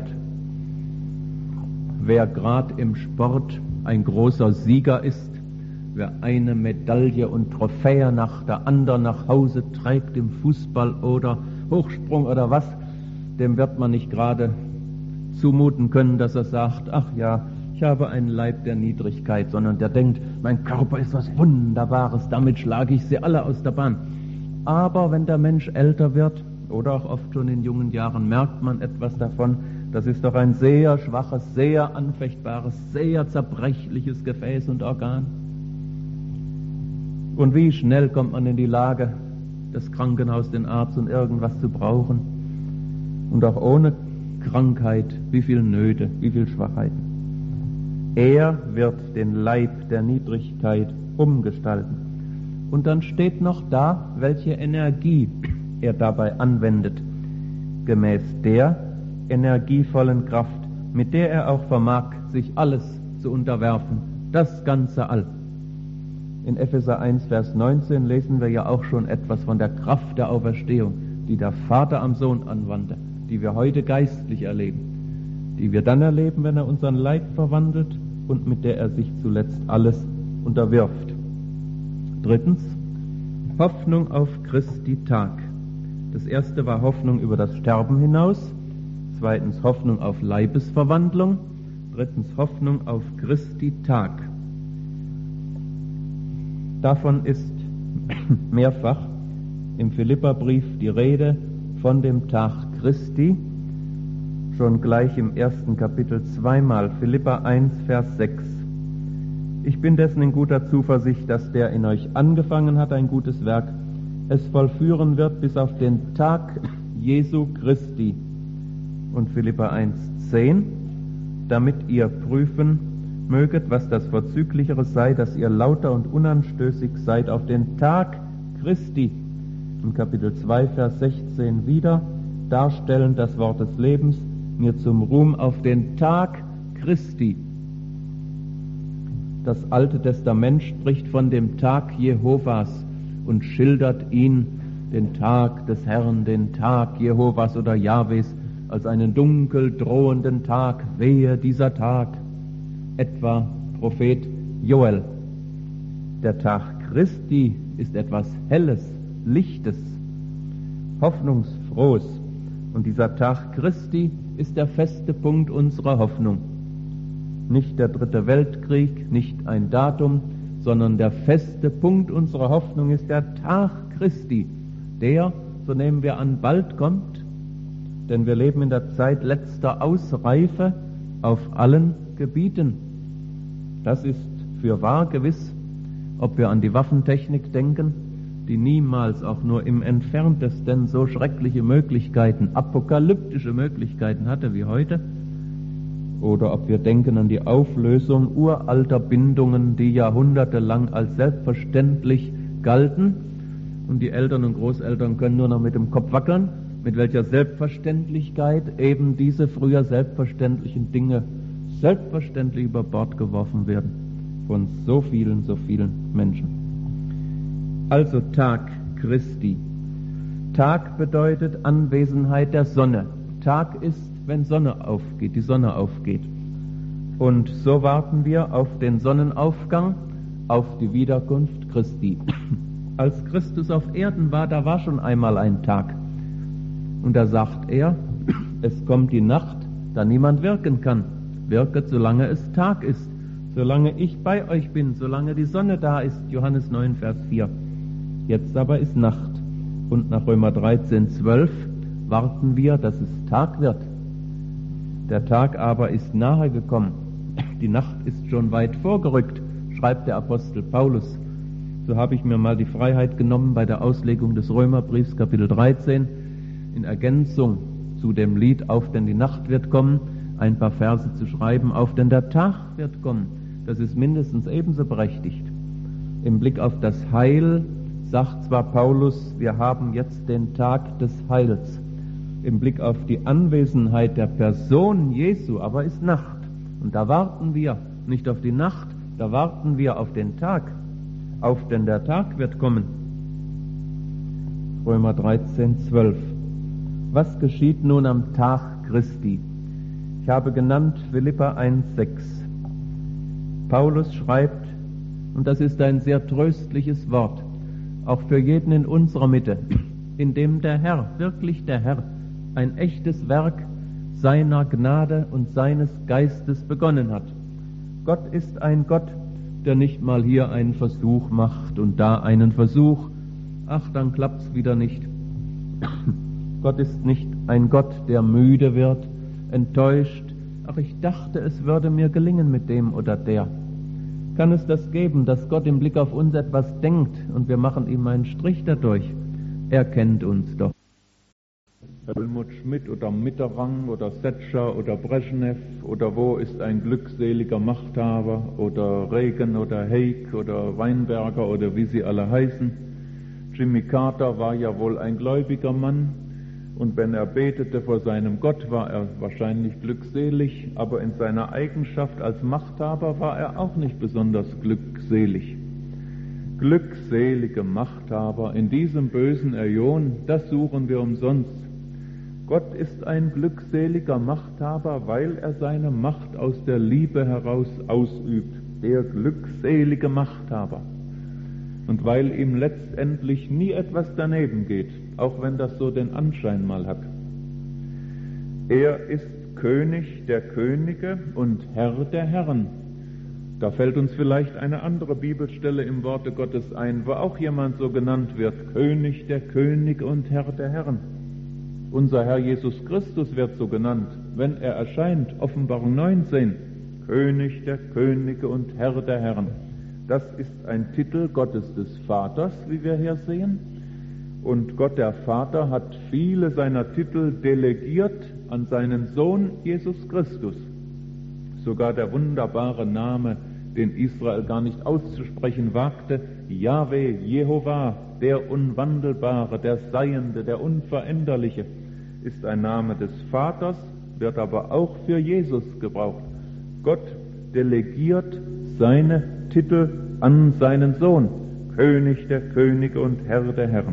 Wer gerade im Sport ein großer Sieger ist, wer eine Medaille und Trophäe nach der anderen nach Hause trägt im Fußball oder Hochsprung oder was, dem wird man nicht gerade zumuten können, dass er sagt, ach ja, ich habe einen Leib der Niedrigkeit, sondern der denkt, mein Körper ist was Wunderbares, damit schlage ich sie alle aus der Bahn. Aber wenn der Mensch älter wird, oder auch oft schon in jungen Jahren, merkt man etwas davon, das ist doch ein sehr schwaches, sehr anfechtbares, sehr zerbrechliches Gefäß und Organ. Und wie schnell kommt man in die Lage, das Krankenhaus, den Arzt und irgendwas zu brauchen. Und auch ohne Krankheit, wie viel Nöte, wie viel Schwachheiten. Er wird den Leib der Niedrigkeit umgestalten. Und dann steht noch da, welche Energie er dabei anwendet, gemäß der energievollen Kraft, mit der er auch vermag, sich alles zu unterwerfen, das ganze All. In Epheser eins, Vers neunzehn lesen wir ja auch schon etwas von der Kraft der Auferstehung, die der Vater am Sohn anwandte, die wir heute geistlich erleben, die wir dann erleben, wenn er unseren Leib verwandelt und mit der er sich zuletzt alles unterwirft. Drittens, Hoffnung auf Christi Tag. Das erste war Hoffnung über das Sterben hinaus, zweitens Hoffnung auf Leibesverwandlung, drittens Hoffnung auf Christi Tag. Davon ist mehrfach im Philipperbrief die Rede von dem Tag Christi, schon gleich im ersten Kapitel zweimal, Philipper eins, Vers sechs. Ich bin dessen in guter Zuversicht, dass der in euch angefangen hat, ein gutes Werk, es vollführen wird bis auf den Tag Jesu Christi. Und Philipper eins, zehn, damit ihr prüfen möget, was das Vorzüglichere sei, dass ihr lauter und unanstößig seid auf den Tag Christi. In Kapitel zwei, Vers sechzehn wieder, darstellend das Wort des Lebens, mir zum Ruhm auf den Tag Christi. Das Alte Testament spricht von dem Tag Jehovas und schildert ihn, den Tag des Herrn, den Tag Jehovas oder Jahwes, als einen dunkel drohenden Tag, wehe dieser Tag. Etwa Prophet Joel. Der Tag Christi ist etwas Helles, Lichtes, Hoffnungsfrohes. Und dieser Tag Christi ist der feste Punkt unserer Hoffnung. Nicht der dritte Weltkrieg, nicht ein Datum, sondern der feste Punkt unserer Hoffnung ist der Tag Christi, der, so nehmen wir an, bald kommt, denn wir leben in der Zeit letzter Ausreife auf allen Gebieten. Das ist für wahr gewiss, ob wir an die Waffentechnik denken, die niemals auch nur im entferntesten so schreckliche Möglichkeiten, apokalyptische Möglichkeiten hatte wie heute, oder ob wir denken an die Auflösung uralter Bindungen, die jahrhundertelang als selbstverständlich galten, und die Eltern und Großeltern können nur noch mit dem Kopf wackeln, mit welcher Selbstverständlichkeit eben diese früher selbstverständlichen Dinge selbstverständlich über Bord geworfen werden von so vielen, so vielen Menschen. Also Tag Christi. Tag bedeutet Anwesenheit der Sonne. Tag ist, wenn Sonne aufgeht, die Sonne aufgeht. Und so warten wir auf den Sonnenaufgang, auf die Wiederkunft Christi. Als Christus auf Erden war, da war schon einmal ein Tag. Und da sagt er, es kommt die Nacht, da niemand wirken kann. Wirket, solange es Tag ist, solange ich bei euch bin, solange die Sonne da ist. Johannes neun, Vers vier. Jetzt aber ist Nacht. Und nach Römer dreizehn, zwölf warten wir, dass es Tag wird. Der Tag aber ist nahe gekommen. Die Nacht ist schon weit vorgerückt, schreibt der Apostel Paulus. So habe ich mir mal die Freiheit genommen, bei der Auslegung des Römerbriefs Kapitel dreizehn in Ergänzung zu dem Lied Auf denn die Nacht wird kommen, ein paar Verse zu schreiben, auf denn der Tag wird kommen. Das ist mindestens ebenso berechtigt. Im Blick auf das Heil sagt zwar Paulus, wir haben jetzt den Tag des Heils. Im Blick auf die Anwesenheit der Person Jesu aber ist Nacht. Und da warten wir nicht auf die Nacht, da warten wir auf den Tag. Auf denn der Tag wird kommen. Römer dreizehn, zwölf. Was geschieht nun am Tag Christi? Ich habe genannt Philipper eins, sechs. Paulus schreibt, und das ist ein sehr tröstliches Wort, auch für jeden in unserer Mitte, in dem der Herr, wirklich der Herr, ein echtes Werk seiner Gnade und seines Geistes begonnen hat. Gott ist ein Gott, der nicht mal hier einen Versuch macht und da einen Versuch, ach, dann klappt's wieder nicht. Gott ist nicht ein Gott, der müde wird, enttäuscht, ach, ich dachte, es würde mir gelingen mit dem oder der. Kann es das geben, dass Gott im Blick auf uns etwas denkt und wir machen ihm einen Strich dadurch? Er kennt uns doch. Helmut Schmidt oder Mitterrand oder Thatcher oder Brezhnev oder wo ist ein glückseliger Machthaber oder Reagan oder Haig oder Weinberger oder wie sie alle heißen. Jimmy Carter war ja wohl ein gläubiger Mann und wenn er betete vor seinem Gott, war er wahrscheinlich glückselig, aber in seiner Eigenschaft als Machthaber war er auch nicht besonders glückselig. Glückselige Machthaber in diesem bösen Äon, das suchen wir umsonst. Gott ist ein glückseliger Machthaber, weil er seine Macht aus der Liebe heraus ausübt. Der glückselige Machthaber. Und weil ihm letztendlich nie etwas daneben geht, auch wenn das so den Anschein mal hat. Er ist König der Könige und Herr der Herren. Da fällt uns vielleicht eine andere Bibelstelle im Worte Gottes ein, wo auch jemand so genannt wird, König der Könige und Herr der Herren. Unser Herr Jesus Christus wird so genannt, wenn er erscheint, Offenbarung neunzehn, König der Könige und Herr der Herren. Das ist ein Titel Gottes des Vaters, wie wir hier sehen. Und Gott der Vater hat viele seiner Titel delegiert an seinen Sohn Jesus Christus. Sogar der wunderbare Name, den Israel gar nicht auszusprechen wagte, Jahwe, Jehova, der Unwandelbare, der Seiende, der Unveränderliche, ist ein Name des Vaters, wird aber auch für Jesus gebraucht. Gott delegiert seine Titel an seinen Sohn, König der Könige und Herr der Herren.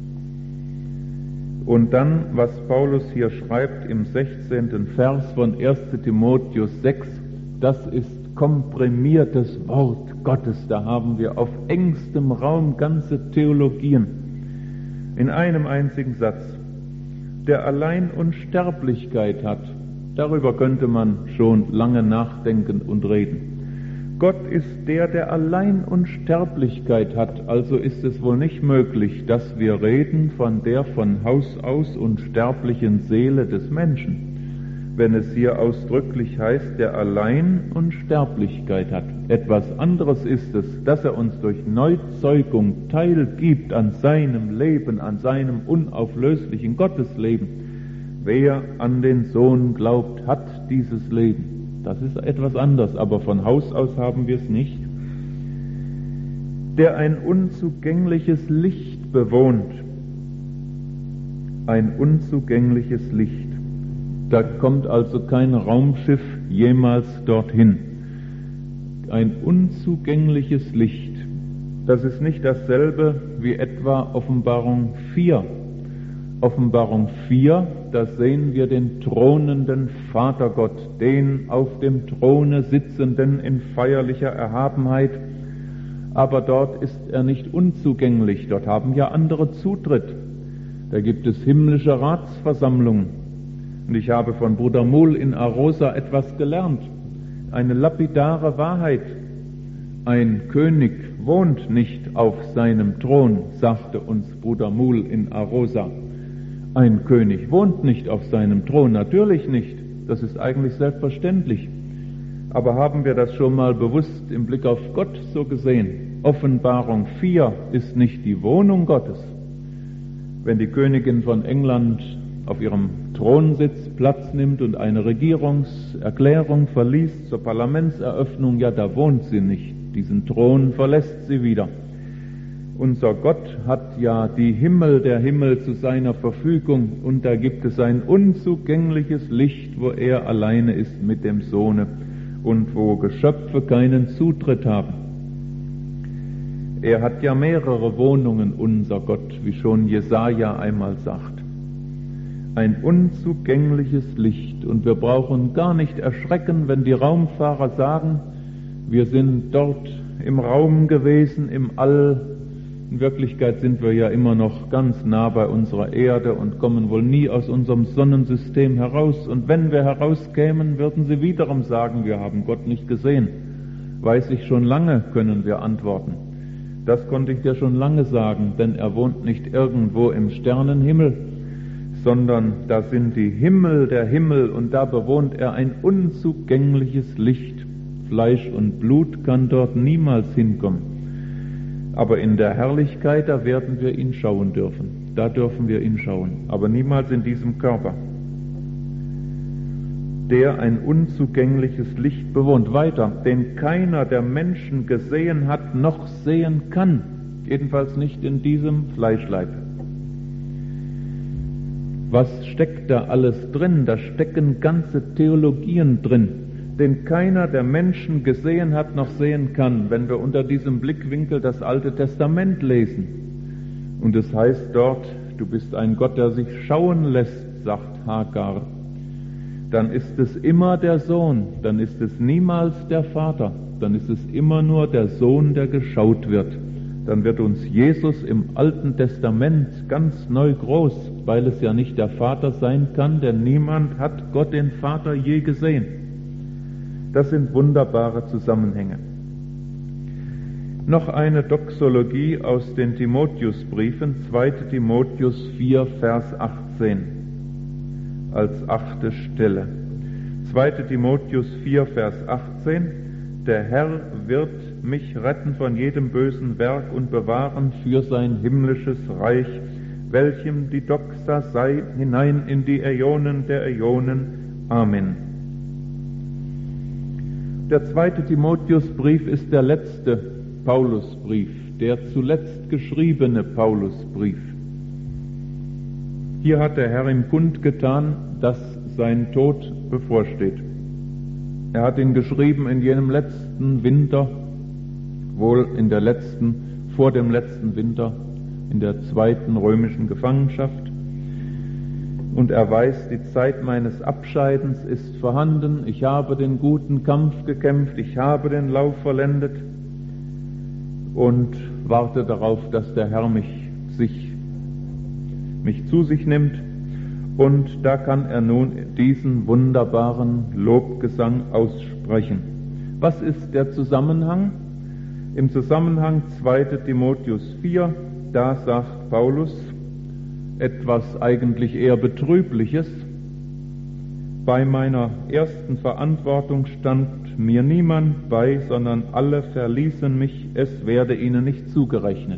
Und dann, was Paulus hier schreibt im sechzehnten Vers von ersten Timotheus sechs, das ist komprimiertes Wort Gottes. Da haben wir auf engstem Raum ganze Theologien. In einem einzigen Satz. Der allein Unsterblichkeit hat, darüber könnte man schon lange nachdenken und reden. Gott ist der, der allein Unsterblichkeit hat, also ist es wohl nicht möglich, dass wir reden von der von Haus aus unsterblichen Seele des Menschen, wenn es hier ausdrücklich heißt, der allein Unsterblichkeit hat. Etwas anderes ist es, dass er uns durch Neuzeugung teilgibt an seinem Leben, an seinem unauflöslichen Gottesleben. Wer an den Sohn glaubt, hat dieses Leben. Das ist etwas anderes, aber von Haus aus haben wir es nicht. Der ein unzugängliches Licht bewohnt. Ein unzugängliches Licht. Da kommt also kein Raumschiff jemals dorthin. Ein unzugängliches Licht. Das ist nicht dasselbe wie etwa Offenbarung vier. Offenbarung vier, da sehen wir den thronenden Vatergott, den auf dem Throne sitzenden in feierlicher Erhabenheit. Aber dort ist er nicht unzugänglich, dort haben ja andere Zutritt. Da gibt es himmlische Ratsversammlungen. Und ich habe von Bruder Muhl in Arosa etwas gelernt. Eine lapidare Wahrheit. Ein König wohnt nicht auf seinem Thron, sagte uns Bruder Muhl in Arosa. Ein König wohnt nicht auf seinem Thron, natürlich nicht. Das ist eigentlich selbstverständlich. Aber haben wir das schon mal bewusst im Blick auf Gott so gesehen? Offenbarung vier ist nicht die Wohnung Gottes. Wenn die Königin von England auf ihrem Thronsitz Platz nimmt und eine Regierungserklärung verliest zur Parlamentseröffnung, ja, da wohnt sie nicht. Diesen Thron verlässt sie wieder. Unser Gott hat ja die Himmel der Himmel zu seiner Verfügung und da gibt es ein unzugängliches Licht, wo er alleine ist mit dem Sohne und wo Geschöpfe keinen Zutritt haben. Er hat ja mehrere Wohnungen, unser Gott, wie schon Jesaja einmal sagt. Ein unzugängliches Licht und wir brauchen gar nicht erschrecken, wenn die Raumfahrer sagen, wir sind dort im Raum gewesen, im All. In Wirklichkeit sind wir ja immer noch ganz nah bei unserer Erde und kommen wohl nie aus unserem Sonnensystem heraus. Und wenn wir herauskämen, würden sie wiederum sagen, wir haben Gott nicht gesehen. Weiß ich schon lange, können wir antworten. Das konnte ich dir schon lange sagen, denn er wohnt nicht irgendwo im Sternenhimmel, sondern da sind die Himmel der Himmel und da bewohnt er ein unzugängliches Licht. Fleisch und Blut kann dort niemals hinkommen. Aber in der Herrlichkeit, da werden wir ihn schauen dürfen. Da dürfen wir ihn schauen, aber niemals in diesem Körper. Der ein unzugängliches Licht bewohnt. Weiter, den keiner der Menschen gesehen hat, noch sehen kann. Jedenfalls nicht in diesem Fleischleib. Was steckt da alles drin? Da stecken ganze Theologien drin, den keiner der Menschen gesehen hat, noch sehen kann, wenn wir unter diesem Blickwinkel das Alte Testament lesen. Und es heißt dort, du bist ein Gott, der sich schauen lässt, sagt Hagar. Dann ist es immer der Sohn, dann ist es niemals der Vater, dann ist es immer nur der Sohn, der geschaut wird. Dann wird uns Jesus im Alten Testament ganz neu groß, weil es ja nicht der Vater sein kann, denn niemand hat Gott den Vater je gesehen. Das sind wunderbare Zusammenhänge. Noch eine Doxologie aus den Timotheusbriefen, zweiter Timotheus vier, Vers achtzehn, als achte Stelle. zweiter Timotheus vier, Vers achtzehn, der Herr wird mich retten von jedem bösen Werk und bewahren für sein himmlisches Reich, welchem die Doxa sei, hinein in die Äonen der Äonen. Amen. Der zweite Timotheusbrief ist der letzte Paulusbrief, der zuletzt geschriebene Paulusbrief. Hier hat der Herr ihm kundgetan, dass sein Tod bevorsteht. Er hat ihn geschrieben in jenem letzten Winter, wohl in der letzten, vor dem letzten Winter, in der zweiten römischen Gefangenschaft. Und er weiß, die Zeit meines Abscheidens ist vorhanden. Ich habe den guten Kampf gekämpft, ich habe den Lauf vollendet und warte darauf, dass der Herr mich, sich, mich zu sich nimmt. Und da kann er nun diesen wunderbaren Lobgesang aussprechen. Was ist der Zusammenhang? Im Zusammenhang zweiter Timotheus vier, da sagt Paulus etwas eigentlich eher Betrübliches. Bei meiner ersten Verantwortung stand mir niemand bei, sondern alle verließen mich, es werde ihnen nicht zugerechnet.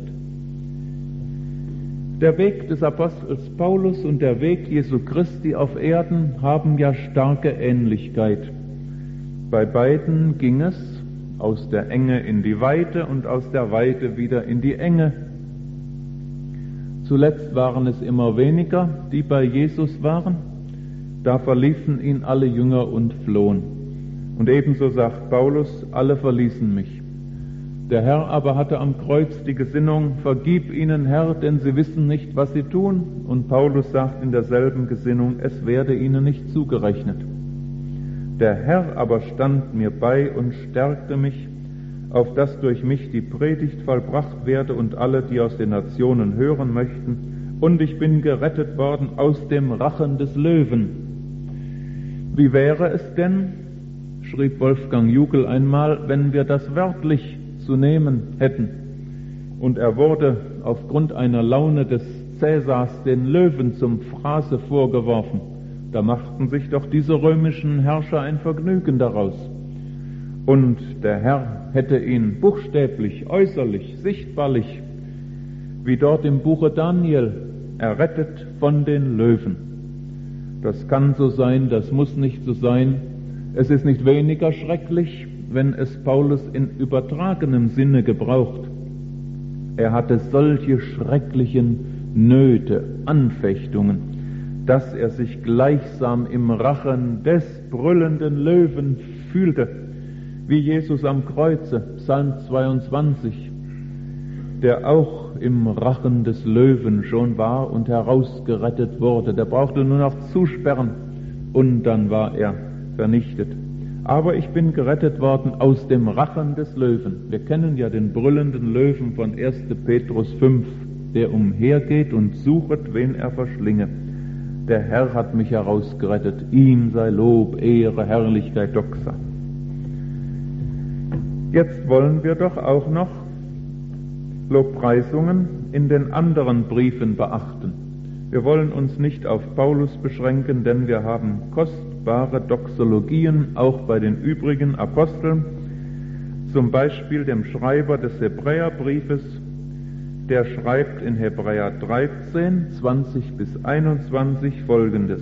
Der Weg des Apostels Paulus und der Weg Jesu Christi auf Erden haben ja starke Ähnlichkeit. Bei beiden ging es aus der Enge in die Weite und aus der Weite wieder in die Enge. Zuletzt waren es immer weniger, die bei Jesus waren. Da verließen ihn alle Jünger und flohen. Und ebenso sagt Paulus, alle verließen mich. Der Herr aber hatte am Kreuz die Gesinnung, vergib ihnen, Herr, denn sie wissen nicht, was sie tun. Und Paulus sagt in derselben Gesinnung, es werde ihnen nicht zugerechnet. Der Herr aber stand mir bei und stärkte mich, auf dass durch mich die Predigt vollbracht werde und alle, die aus den Nationen hören möchten. Und ich bin gerettet worden aus dem Rachen des Löwen. Wie wäre es denn, schrieb Wolfgang Jugel einmal, wenn wir das wörtlich zu nehmen hätten. Und er wurde aufgrund einer Laune des Cäsars den Löwen zum Fraße vorgeworfen. Da machten sich doch diese römischen Herrscher ein Vergnügen daraus. Und der Herr hätte ihn buchstäblich, äußerlich, sichtbarlich, wie dort im Buche Daniel, errettet von den Löwen. Das kann so sein, das muss nicht so sein. Es ist nicht weniger schrecklich, wenn es Paulus in übertragenem Sinne gebraucht. Er hatte solche schrecklichen Nöte, Anfechtungen, dass er sich gleichsam im Rachen des brüllenden Löwen fühlte, wie Jesus am Kreuze, Psalm zweiundzwanzig, der auch im Rachen des Löwen schon war und herausgerettet wurde. Der brauchte nur noch zusperren und dann war er vernichtet. Aber ich bin gerettet worden aus dem Rachen des Löwen. Wir kennen ja den brüllenden Löwen von erster Petrus fünf, der umhergeht und suchet, wen er verschlinge. Der Herr hat mich herausgerettet. Ihm sei Lob, Ehre, Herrlichkeit, Doxa. Jetzt wollen wir doch auch noch Lobpreisungen in den anderen Briefen beachten. Wir wollen uns nicht auf Paulus beschränken, denn wir haben kostbare Doxologien auch bei den übrigen Aposteln, zum Beispiel dem Schreiber des Hebräerbriefes, der schreibt in Hebräer dreizehn, zwanzig bis einundzwanzig Folgendes.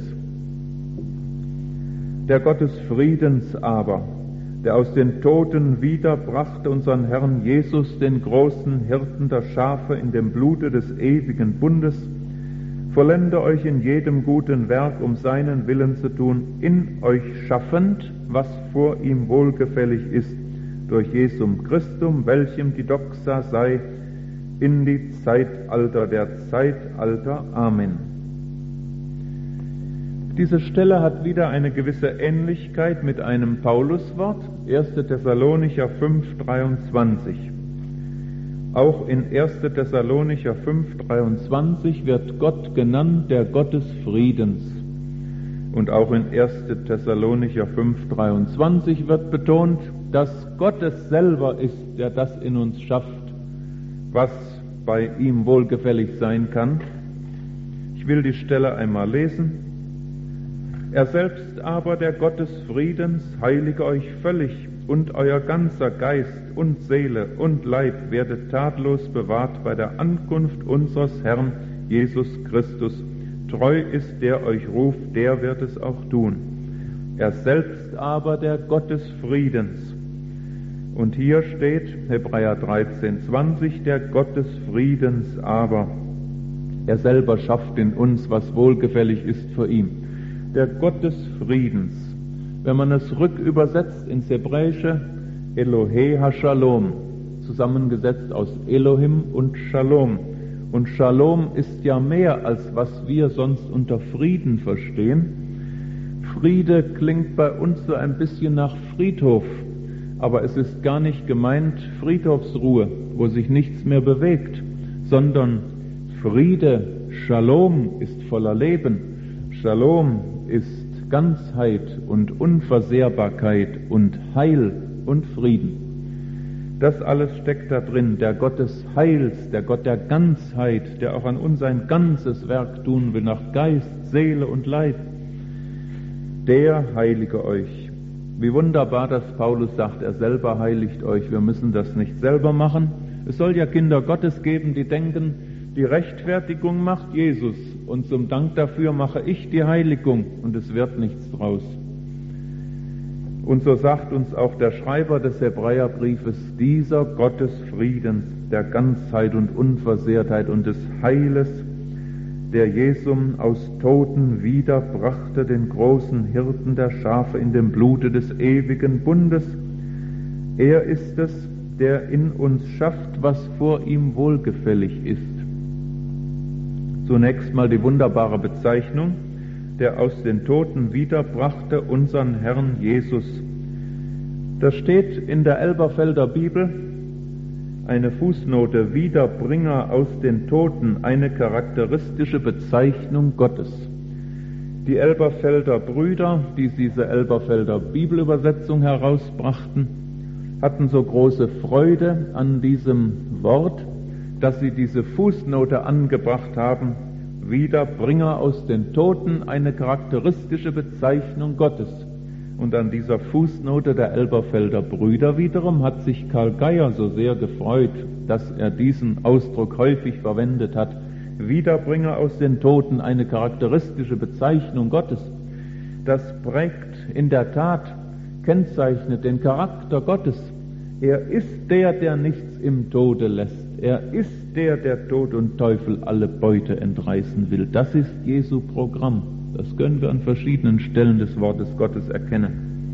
Der Gott des Friedens aber, der aus den Toten wiederbrachte unseren Herrn Jesus, den großen Hirten der Schafe, in dem Blute des ewigen Bundes, vollende euch in jedem guten Werk, um seinen Willen zu tun, in euch schaffend, was vor ihm wohlgefällig ist, durch Jesum Christum, welchem die Doxa sei, in die Zeitalter der Zeitalter. Amen. Diese Stelle hat wieder eine gewisse Ähnlichkeit mit einem Pauluswort, erster Thessalonicher fünf, dreiundzwanzig. Auch in erster Thessalonicher fünf, dreiundzwanzig wird Gott genannt, der Gott des Friedens. Und auch in erster Thessalonicher fünf, dreiundzwanzig wird betont, dass Gott es selber ist, der das in uns schafft, was bei ihm wohlgefällig sein kann. Ich will die Stelle einmal lesen. Er selbst aber, der Gott des Friedens, heilige euch völlig, und euer ganzer Geist und Seele und Leib werde tadellos bewahrt bei der Ankunft unseres Herrn Jesus Christus. Treu ist der euch ruft, der wird es auch tun. Er selbst aber, der Gott des Friedens. Und hier steht Hebräer dreizehn, zwanzig, der Gott des Friedens aber. Er selber schafft in uns, was wohlgefällig ist für ihn. Der Gott des Friedens. Wenn man es rückübersetzt ins Hebräische, Elohe HaShalom, zusammengesetzt aus Elohim und Shalom. Und Shalom ist ja mehr, als was wir sonst unter Frieden verstehen. Friede klingt bei uns so ein bisschen nach Friedhof, aber es ist gar nicht gemeint Friedhofsruhe, wo sich nichts mehr bewegt, sondern Friede, Shalom ist voller Leben. Shalom ist Ganzheit und Unversehrbarkeit und Heil und Frieden. Das alles steckt da drin, der Gott des Heils, der Gott der Ganzheit, der auch an uns ein ganzes Werk tun will, nach Geist, Seele und Leib. Der heilige euch. Wie wunderbar, dass Paulus sagt, er selber heiligt euch. Wir müssen das nicht selber machen. Es soll ja Kinder Gottes geben, die denken, die Rechtfertigung macht Jesus und zum Dank dafür mache ich die Heiligung und es wird nichts draus. Und so sagt uns auch der Schreiber des Hebräerbriefes, dieser Gott des Friedens, der Ganzheit und Unversehrtheit und des Heiles, der Jesum aus Toten wiederbrachte, den großen Hirten der Schafe in dem Blute des ewigen Bundes. Er ist es, der in uns schafft, was vor ihm wohlgefällig ist. Zunächst mal die wunderbare Bezeichnung, der aus den Toten wiederbrachte unseren Herrn Jesus. Das steht in der Elberfelder Bibel, eine Fußnote, Wiederbringer aus den Toten, eine charakteristische Bezeichnung Gottes. Die Elberfelder Brüder, die diese Elberfelder Bibelübersetzung herausbrachten, hatten so große Freude an diesem Wort, dass sie diese Fußnote angebracht haben: Wiederbringer aus den Toten, eine charakteristische Bezeichnung Gottes. Und an dieser Fußnote der Elberfelder Brüder wiederum hat sich Karl Geier so sehr gefreut, dass er diesen Ausdruck häufig verwendet hat. Wiederbringer aus den Toten, eine charakteristische Bezeichnung Gottes. Das prägt in der Tat, kennzeichnet den Charakter Gottes. Er ist der, der nichts im Tode lässt. Er ist der, der Tod und Teufel alle Beute entreißen will. Das ist Jesu Programm. Das können wir an verschiedenen Stellen des Wortes Gottes erkennen.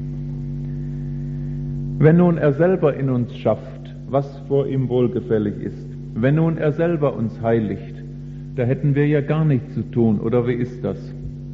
Wenn nun er selber in uns schafft, was vor ihm wohlgefällig ist, wenn nun er selber uns heiligt, da hätten wir ja gar nichts zu tun, oder wie ist das?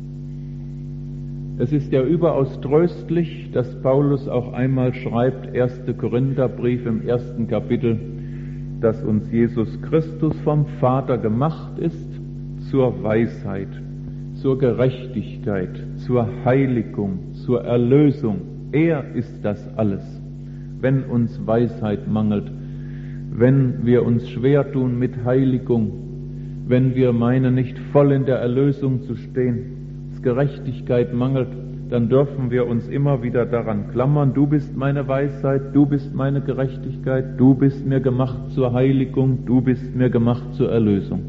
Es ist ja überaus tröstlich, dass Paulus auch einmal schreibt, erster Korintherbrief im ersten Kapitel, dass uns Jesus Christus vom Vater gemacht ist zur Weisheit, zur Gerechtigkeit, zur Heiligung, zur Erlösung. Er ist das alles. Wenn uns Weisheit mangelt, wenn wir uns schwer tun mit Heiligung, wenn wir meinen, nicht voll in der Erlösung zu stehen, dass Gerechtigkeit mangelt, dann dürfen wir uns immer wieder daran klammern: Du bist meine Weisheit, du bist meine Gerechtigkeit, du bist mir gemacht zur Heiligung, du bist mir gemacht zur Erlösung.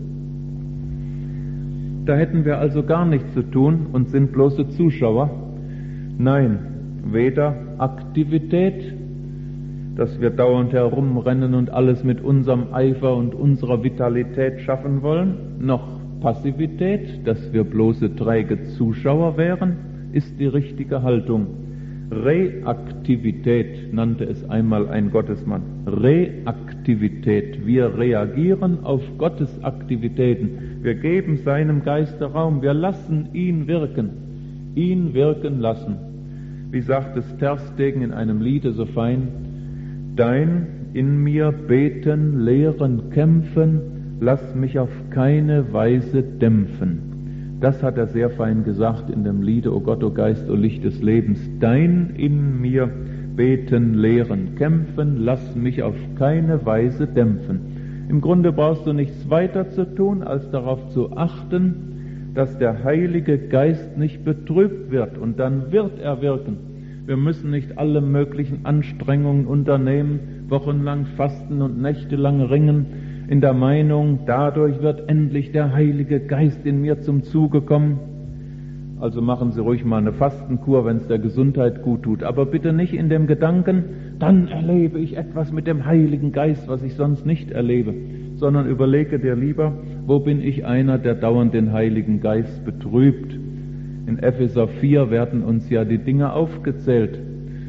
Da hätten wir also gar nichts zu tun und sind bloße Zuschauer. Nein, weder Aktivität, dass wir dauernd herumrennen und alles mit unserem Eifer und unserer Vitalität schaffen wollen, noch Passivität, dass wir bloße träge Zuschauer wären, ist die richtige Haltung. Reaktivität nannte es einmal ein Gottesmann. Reaktivität. Wir reagieren auf Gottes Aktivitäten. Wir geben seinem Geiste Raum. Wir lassen ihn wirken. Ihn wirken lassen. Wie sagt es Terstegen in einem Liede so fein: Dein in mir beten, lehren, kämpfen, lass mich auf keine Weise dämpfen. Das hat er sehr fein gesagt in dem Liede: O Gott, o Geist, o Licht des Lebens. Dein in mir beten, lehren, kämpfen, lass mich auf keine Weise dämpfen. Im Grunde brauchst du nichts weiter zu tun, als darauf zu achten, dass der Heilige Geist nicht betrübt wird, und dann wird er wirken. Wir müssen nicht alle möglichen Anstrengungen unternehmen, wochenlang fasten und nächtelang ringen, in der Meinung, dadurch wird endlich der Heilige Geist in mir zum Zuge kommen. Also machen Sie ruhig mal eine Fastenkur, wenn es der Gesundheit gut tut, aber bitte nicht in dem Gedanken, dann erlebe ich etwas mit dem Heiligen Geist, was ich sonst nicht erlebe, sondern überlege dir lieber, wo bin ich einer, der dauernd den Heiligen Geist betrübt. In Epheser vier werden uns ja die Dinge aufgezählt.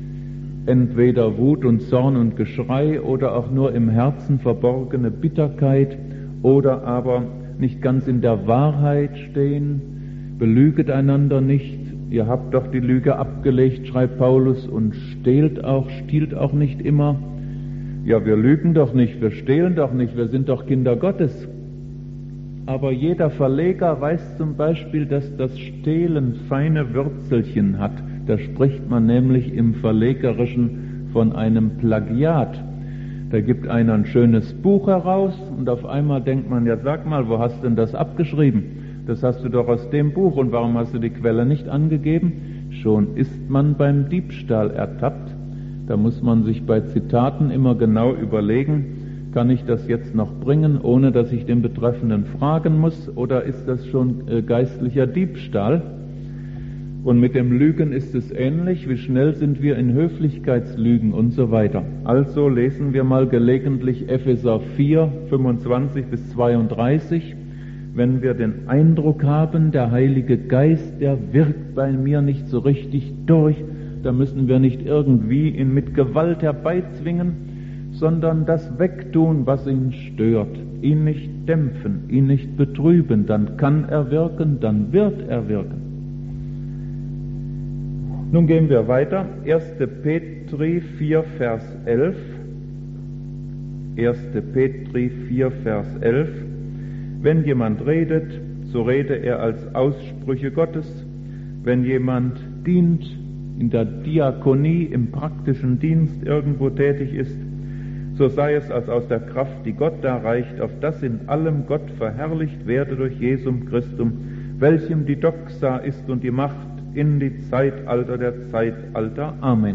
Entweder Wut und Zorn und Geschrei oder auch nur im Herzen verborgene Bitterkeit oder aber nicht ganz in der Wahrheit stehen. Belüget einander nicht. Ihr habt doch die Lüge abgelegt, schreibt Paulus, und stehlt auch, stiehlt auch nicht immer. Ja, wir lügen doch nicht, wir stehlen doch nicht, wir sind doch Kinder Gottes. Aber jeder Verleger weiß zum Beispiel, dass das Stehlen feine Würzelchen hat. Da spricht man nämlich im Verlegerischen von einem Plagiat. Da gibt einer ein schönes Buch heraus und auf einmal denkt man, ja sag mal, wo hast du denn das abgeschrieben? Das hast du doch aus dem Buch, und warum hast du die Quelle nicht angegeben? Schon ist man beim Diebstahl ertappt. Da muss man sich bei Zitaten immer genau überlegen, kann ich das jetzt noch bringen, ohne dass ich den Betreffenden fragen muss, oder ist das schon äh, geistlicher Diebstahl? Und mit dem Lügen ist es ähnlich, wie schnell sind wir in Höflichkeitslügen und so weiter. Also lesen wir mal gelegentlich Epheser vier, fünfundzwanzig bis zweiunddreißig. Wenn wir den Eindruck haben, der Heilige Geist, der wirkt bei mir nicht so richtig durch, da müssen wir nicht irgendwie ihn mit Gewalt herbeizwingen, sondern das wegtun, was ihn stört, ihn nicht dämpfen, ihn nicht betrüben, dann kann er wirken, dann wird er wirken. Nun gehen wir weiter, erster Petri vier, Vers elf. erster Petri vier, Vers elf. Wenn jemand redet, so rede er als Aussprüche Gottes. Wenn jemand dient, in der Diakonie, im praktischen Dienst irgendwo tätig ist, so sei es als aus der Kraft, die Gott da reicht, auf das in allem Gott verherrlicht werde durch Jesum Christum, welchem die Doxa ist und die Macht in die Zeitalter der Zeitalter. Amen.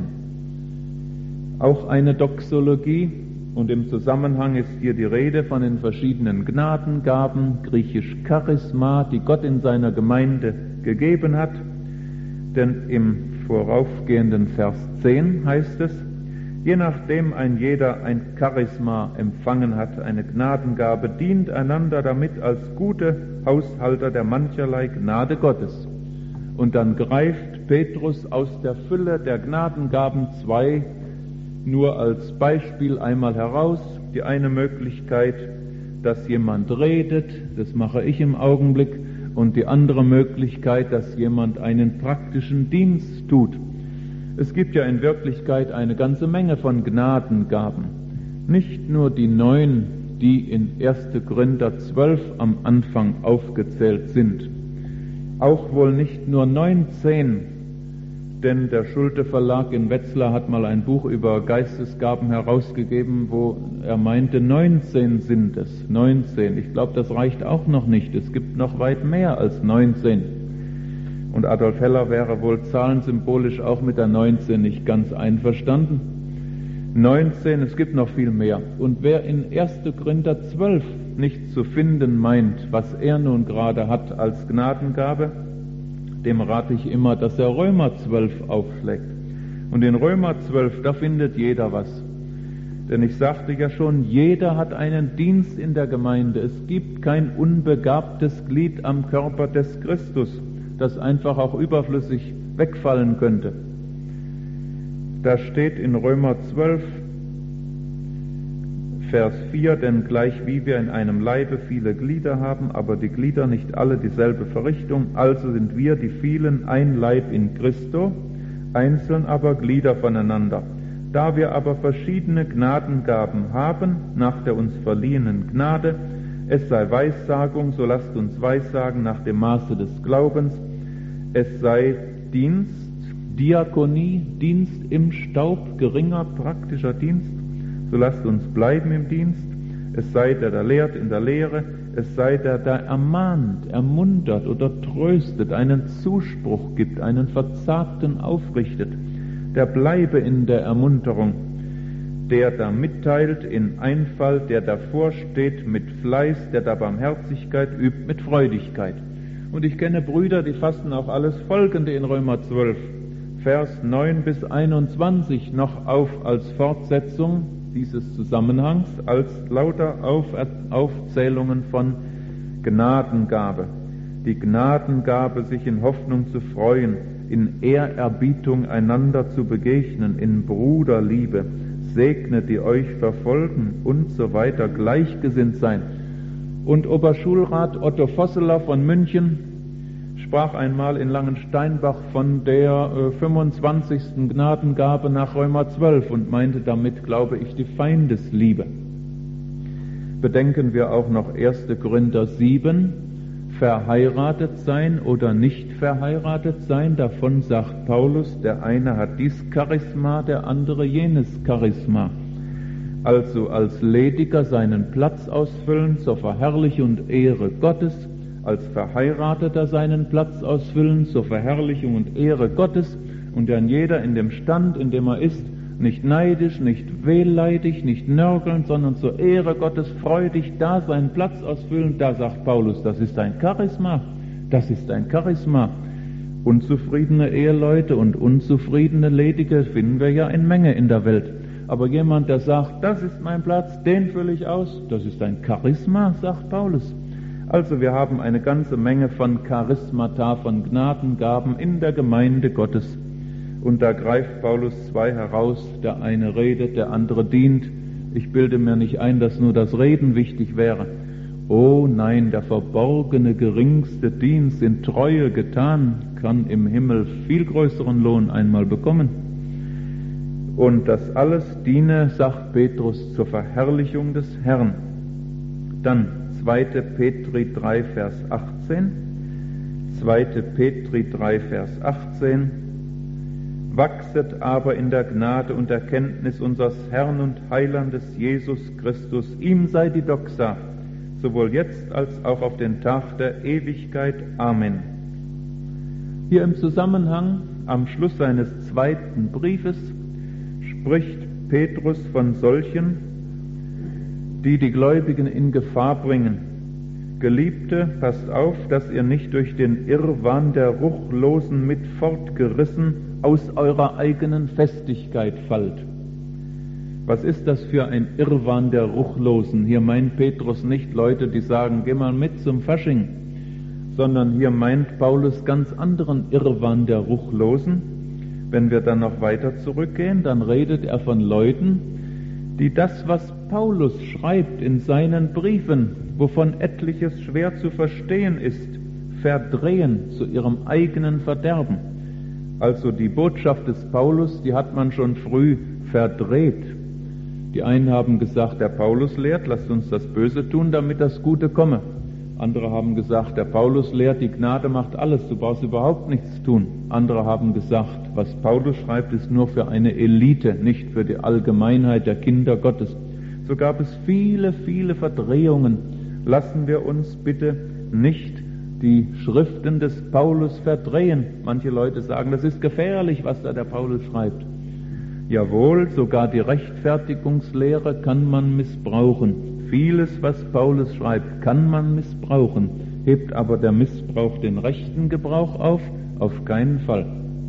Auch eine Doxologie, und im Zusammenhang ist hier die Rede von den verschiedenen Gnadengaben, griechisch Charisma, die Gott in seiner Gemeinde gegeben hat. Denn im voraufgehenden Vers zehn heißt es, je nachdem ein jeder ein Charisma empfangen hat, eine Gnadengabe, dient einander damit als gute Haushalter der mancherlei Gnade Gottes. Und dann greift Petrus aus der Fülle der Gnadengaben zwei nur als Beispiel einmal heraus. Die eine Möglichkeit, dass jemand redet, das mache ich im Augenblick, und die andere Möglichkeit, dass jemand einen praktischen Dienst tut. Es gibt ja in Wirklichkeit eine ganze Menge von Gnadengaben. Nicht nur die neun, die in erster Korinther zwölf am Anfang aufgezählt sind. Auch wohl nicht nur neunzehn, denn der Schulte Verlag in Wetzlar hat mal ein Buch über Geistesgaben herausgegeben, wo er meinte, neunzehn sind es. neunzehn. Ich glaube, das reicht auch noch nicht. Es gibt noch weit mehr als neunzehn. Und Adolf Heller wäre wohl zahlensymbolisch auch mit der neunzehn nicht ganz einverstanden. neunzehn, es gibt noch viel mehr. Und wer in erster Korinther zwölf nicht zu finden meint, was er nun gerade hat als Gnadengabe, dem rate ich immer, dass er Römer zwölf aufschlägt. Und in Römer zwölf, da findet jeder was. Denn ich sagte ja schon, jeder hat einen Dienst in der Gemeinde. Es gibt kein unbegabtes Glied am Körper des Christus, das einfach auch überflüssig wegfallen könnte. Da steht in Römer zwölf, Vers vier, denn gleich wie wir in einem Leibe viele Glieder haben, aber die Glieder nicht alle dieselbe Verrichtung, also sind wir, die vielen, ein Leib in Christo, einzeln aber Glieder voneinander. Da wir aber verschiedene Gnadengaben haben, nach der uns verliehenen Gnade, es sei Weissagung, so lasst uns Weissagen nach dem Maße des Glaubens, es sei Dienst, Diakonie, Dienst im Staub, geringer praktischer Dienst, so lasst uns bleiben im Dienst, es sei der, der lehrt in der Lehre, es sei der, der ermahnt, ermuntert oder tröstet, einen Zuspruch gibt, einen Verzagten aufrichtet, der bleibe in der Ermunterung, der da mitteilt in Einfall, der davor steht mit Fleiß, der da Barmherzigkeit übt mit Freudigkeit. Und ich kenne Brüder, die fassen auch alles Folgende in Römer zwölf, Vers neun bis einundzwanzig noch auf als Fortsetzung dieses Zusammenhangs, als lauter auf Aufzählungen von Gnadengabe. Die Gnadengabe, sich in Hoffnung zu freuen, in Ehrerbietung einander zu begegnen, in Bruderliebe, segnet, die euch verfolgen und so weiter, gleichgesinnt sein. Und Oberschulrat Otto Vosseler von München sprach einmal in Langensteinbach von der äh, fünfundzwanzigsten Gnadengabe nach Römer zwölf und meinte damit, glaube ich, die Feindesliebe. Bedenken wir auch noch erster Korinther sieben, verheiratet sein oder nicht verheiratet sein, davon sagt Paulus, der eine hat dies Charisma, der andere jenes Charisma. Also als Lediger seinen Platz ausfüllen zur Verherrlichung und Ehre Gottes, als Verheirateter seinen Platz ausfüllen zur Verherrlichung und Ehre Gottes und dann jeder in dem Stand, in dem er ist, nicht neidisch, nicht wehleidig, nicht nörgelnd, sondern zur Ehre Gottes freudig da seinen Platz ausfüllen. Da sagt Paulus, das ist ein Charisma, das ist ein Charisma. Unzufriedene Eheleute und unzufriedene Ledige finden wir ja in Menge in der Welt. Aber jemand, der sagt, das ist mein Platz, den fülle ich aus, das ist ein Charisma, sagt Paulus. Also wir haben eine ganze Menge von Charismata, von Gnadengaben in der Gemeinde Gottes. Und da greift Paulus zwei heraus, der eine redet, der andere dient. Ich bilde mir nicht ein, dass nur das Reden wichtig wäre. Oh nein, der verborgene, geringste Dienst in Treue getan, kann im Himmel viel größeren Lohn einmal bekommen. Und das alles diene, sagt Petrus, zur Verherrlichung des Herrn. Dann zweiter Petri drei, Vers achtzehn. zweiter Petri drei, Vers achtzehn. Wachset aber in der Gnade und Erkenntnis unseres Herrn und Heilandes Jesus Christus. Ihm sei die Doxa, sowohl jetzt als auch auf den Tag der Ewigkeit. Amen. Hier im Zusammenhang am Schluss seines zweiten Briefes spricht Petrus von solchen, die die Gläubigen in Gefahr bringen. Geliebte, passt auf, dass ihr nicht durch den Irrwahn der Ruchlosen mit fortgerissen aus eurer eigenen Festigkeit fallt. Was ist das für ein Irrwahn der Ruchlosen? Hier meint Petrus nicht Leute, die sagen, geh mal mit zum Fasching, sondern hier meint Paulus ganz anderen Irrwahn der Ruchlosen. Wenn wir dann noch weiter zurückgehen, dann redet er von Leuten, die das, was Paulus schreibt in seinen Briefen, wovon etliches schwer zu verstehen ist, verdrehen zu ihrem eigenen Verderben. Also die Botschaft des Paulus, die hat man schon früh verdreht. Die einen haben gesagt, der Paulus lehrt, lasst uns das Böse tun, damit das Gute komme. Andere haben gesagt, der Paulus lehrt, die Gnade macht alles, du brauchst überhaupt nichts tun. Andere haben gesagt, was Paulus schreibt, ist nur für eine Elite, nicht für die Allgemeinheit der Kinder Gottes. So gab es viele, viele Verdrehungen. Lassen wir uns bitte nicht die Schriften des Paulus verdrehen. Manche Leute sagen, das ist gefährlich, was da der Paulus schreibt. Jawohl, sogar die Rechtfertigungslehre kann man missbrauchen. Vieles, was Paulus schreibt, kann man missbrauchen. Hebt aber der Missbrauch den rechten Gebrauch auf? Auf keinen Fall.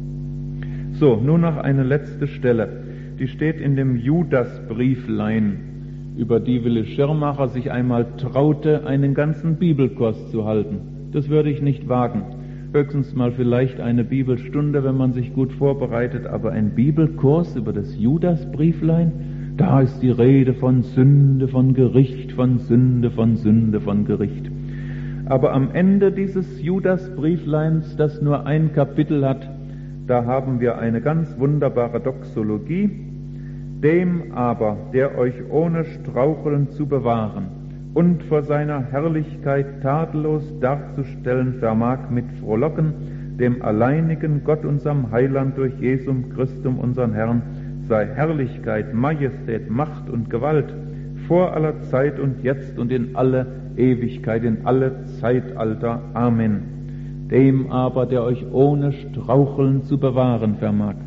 So, nur noch eine letzte Stelle. Die steht in dem Judasbrieflein, über die Willi Schirmacher sich einmal traute, einen ganzen Bibelkurs zu halten. Das würde ich nicht wagen. Höchstens mal vielleicht eine Bibelstunde, wenn man sich gut vorbereitet, aber ein Bibelkurs über das Judasbrieflein, da ist die Rede von Sünde, von Gericht, von Sünde, von Sünde, von Gericht. Aber am Ende dieses Judasbriefleins, das nur ein Kapitel hat, da haben wir eine ganz wunderbare Doxologie. Dem aber, der euch ohne Straucheln zu bewahren und vor seiner Herrlichkeit tadellos darzustellen vermag mit Frohlocken, dem alleinigen Gott, unserem Heiland durch Jesum Christum, unseren Herrn, sei Herrlichkeit, Majestät, Macht und Gewalt vor aller Zeit und jetzt und in alle Ewigkeit, in alle Zeitalter. Amen. Dem aber, der euch ohne Straucheln zu bewahren vermag.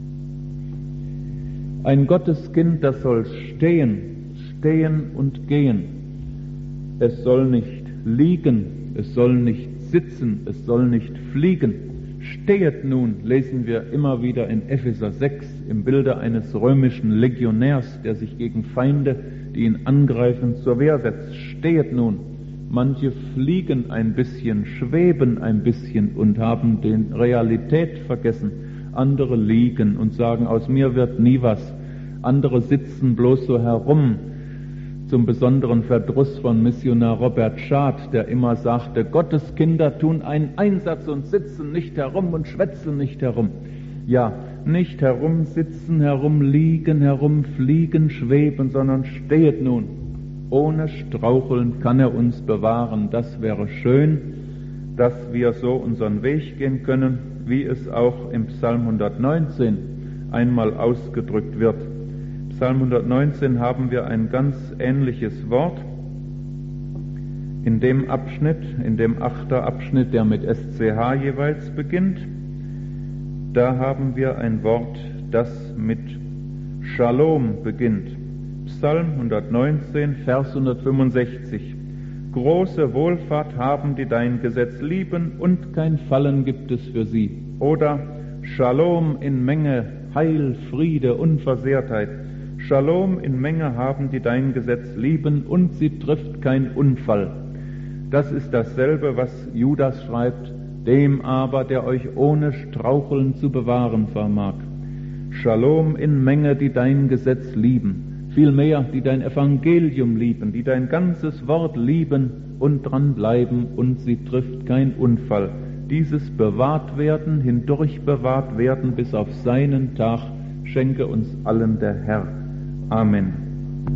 Ein Gotteskind, das soll stehen, stehen und gehen. Es soll nicht liegen, es soll nicht sitzen, es soll nicht fliegen. Stehet nun, lesen wir immer wieder in Epheser sechs, im Bilde eines römischen Legionärs, der sich gegen Feinde, die ihn angreifen, zur Wehr setzt. Stehet nun. Manche fliegen ein bisschen, schweben ein bisschen und haben die Realität vergessen. Andere liegen und sagen, aus mir wird nie was. Andere sitzen bloß so herum, zum besonderen Verdruss von Missionar Robert Schad, der immer sagte, Gottes Kinder tun einen Einsatz und sitzen nicht herum und schwätzen nicht herum. Ja, nicht herumsitzen, herumliegen, herumfliegen, schweben, sondern stehet nun. Ohne Straucheln kann er uns bewahren. Das wäre schön, dass wir so unseren Weg gehen können, wie es auch im Psalm hundertneunzehn einmal ausgedrückt wird. Psalm hundertneunzehn haben wir ein ganz ähnliches Wort. In dem Abschnitt, in dem achter Abschnitt, der mit S C H jeweils beginnt, da haben wir ein Wort, das mit Shalom beginnt. Psalm hundertneunzehn, Vers hundertfünfundsechzig. Große Wohlfahrt haben, die dein Gesetz lieben, und kein Fallen gibt es für sie. Oder Shalom in Menge, Heil, Friede, Unversehrtheit. Shalom in Menge haben, die dein Gesetz lieben, und sie trifft kein Unfall. Das ist dasselbe, was Judas schreibt, dem aber, der euch ohne Straucheln zu bewahren vermag. Shalom in Menge, die dein Gesetz lieben, vielmehr, die dein Evangelium lieben, die dein ganzes Wort lieben und dran bleiben, und sie trifft kein Unfall. Dieses bewahrt werden, hindurch bewahrt werden bis auf seinen Tag, schenke uns allen der Herr. Amen.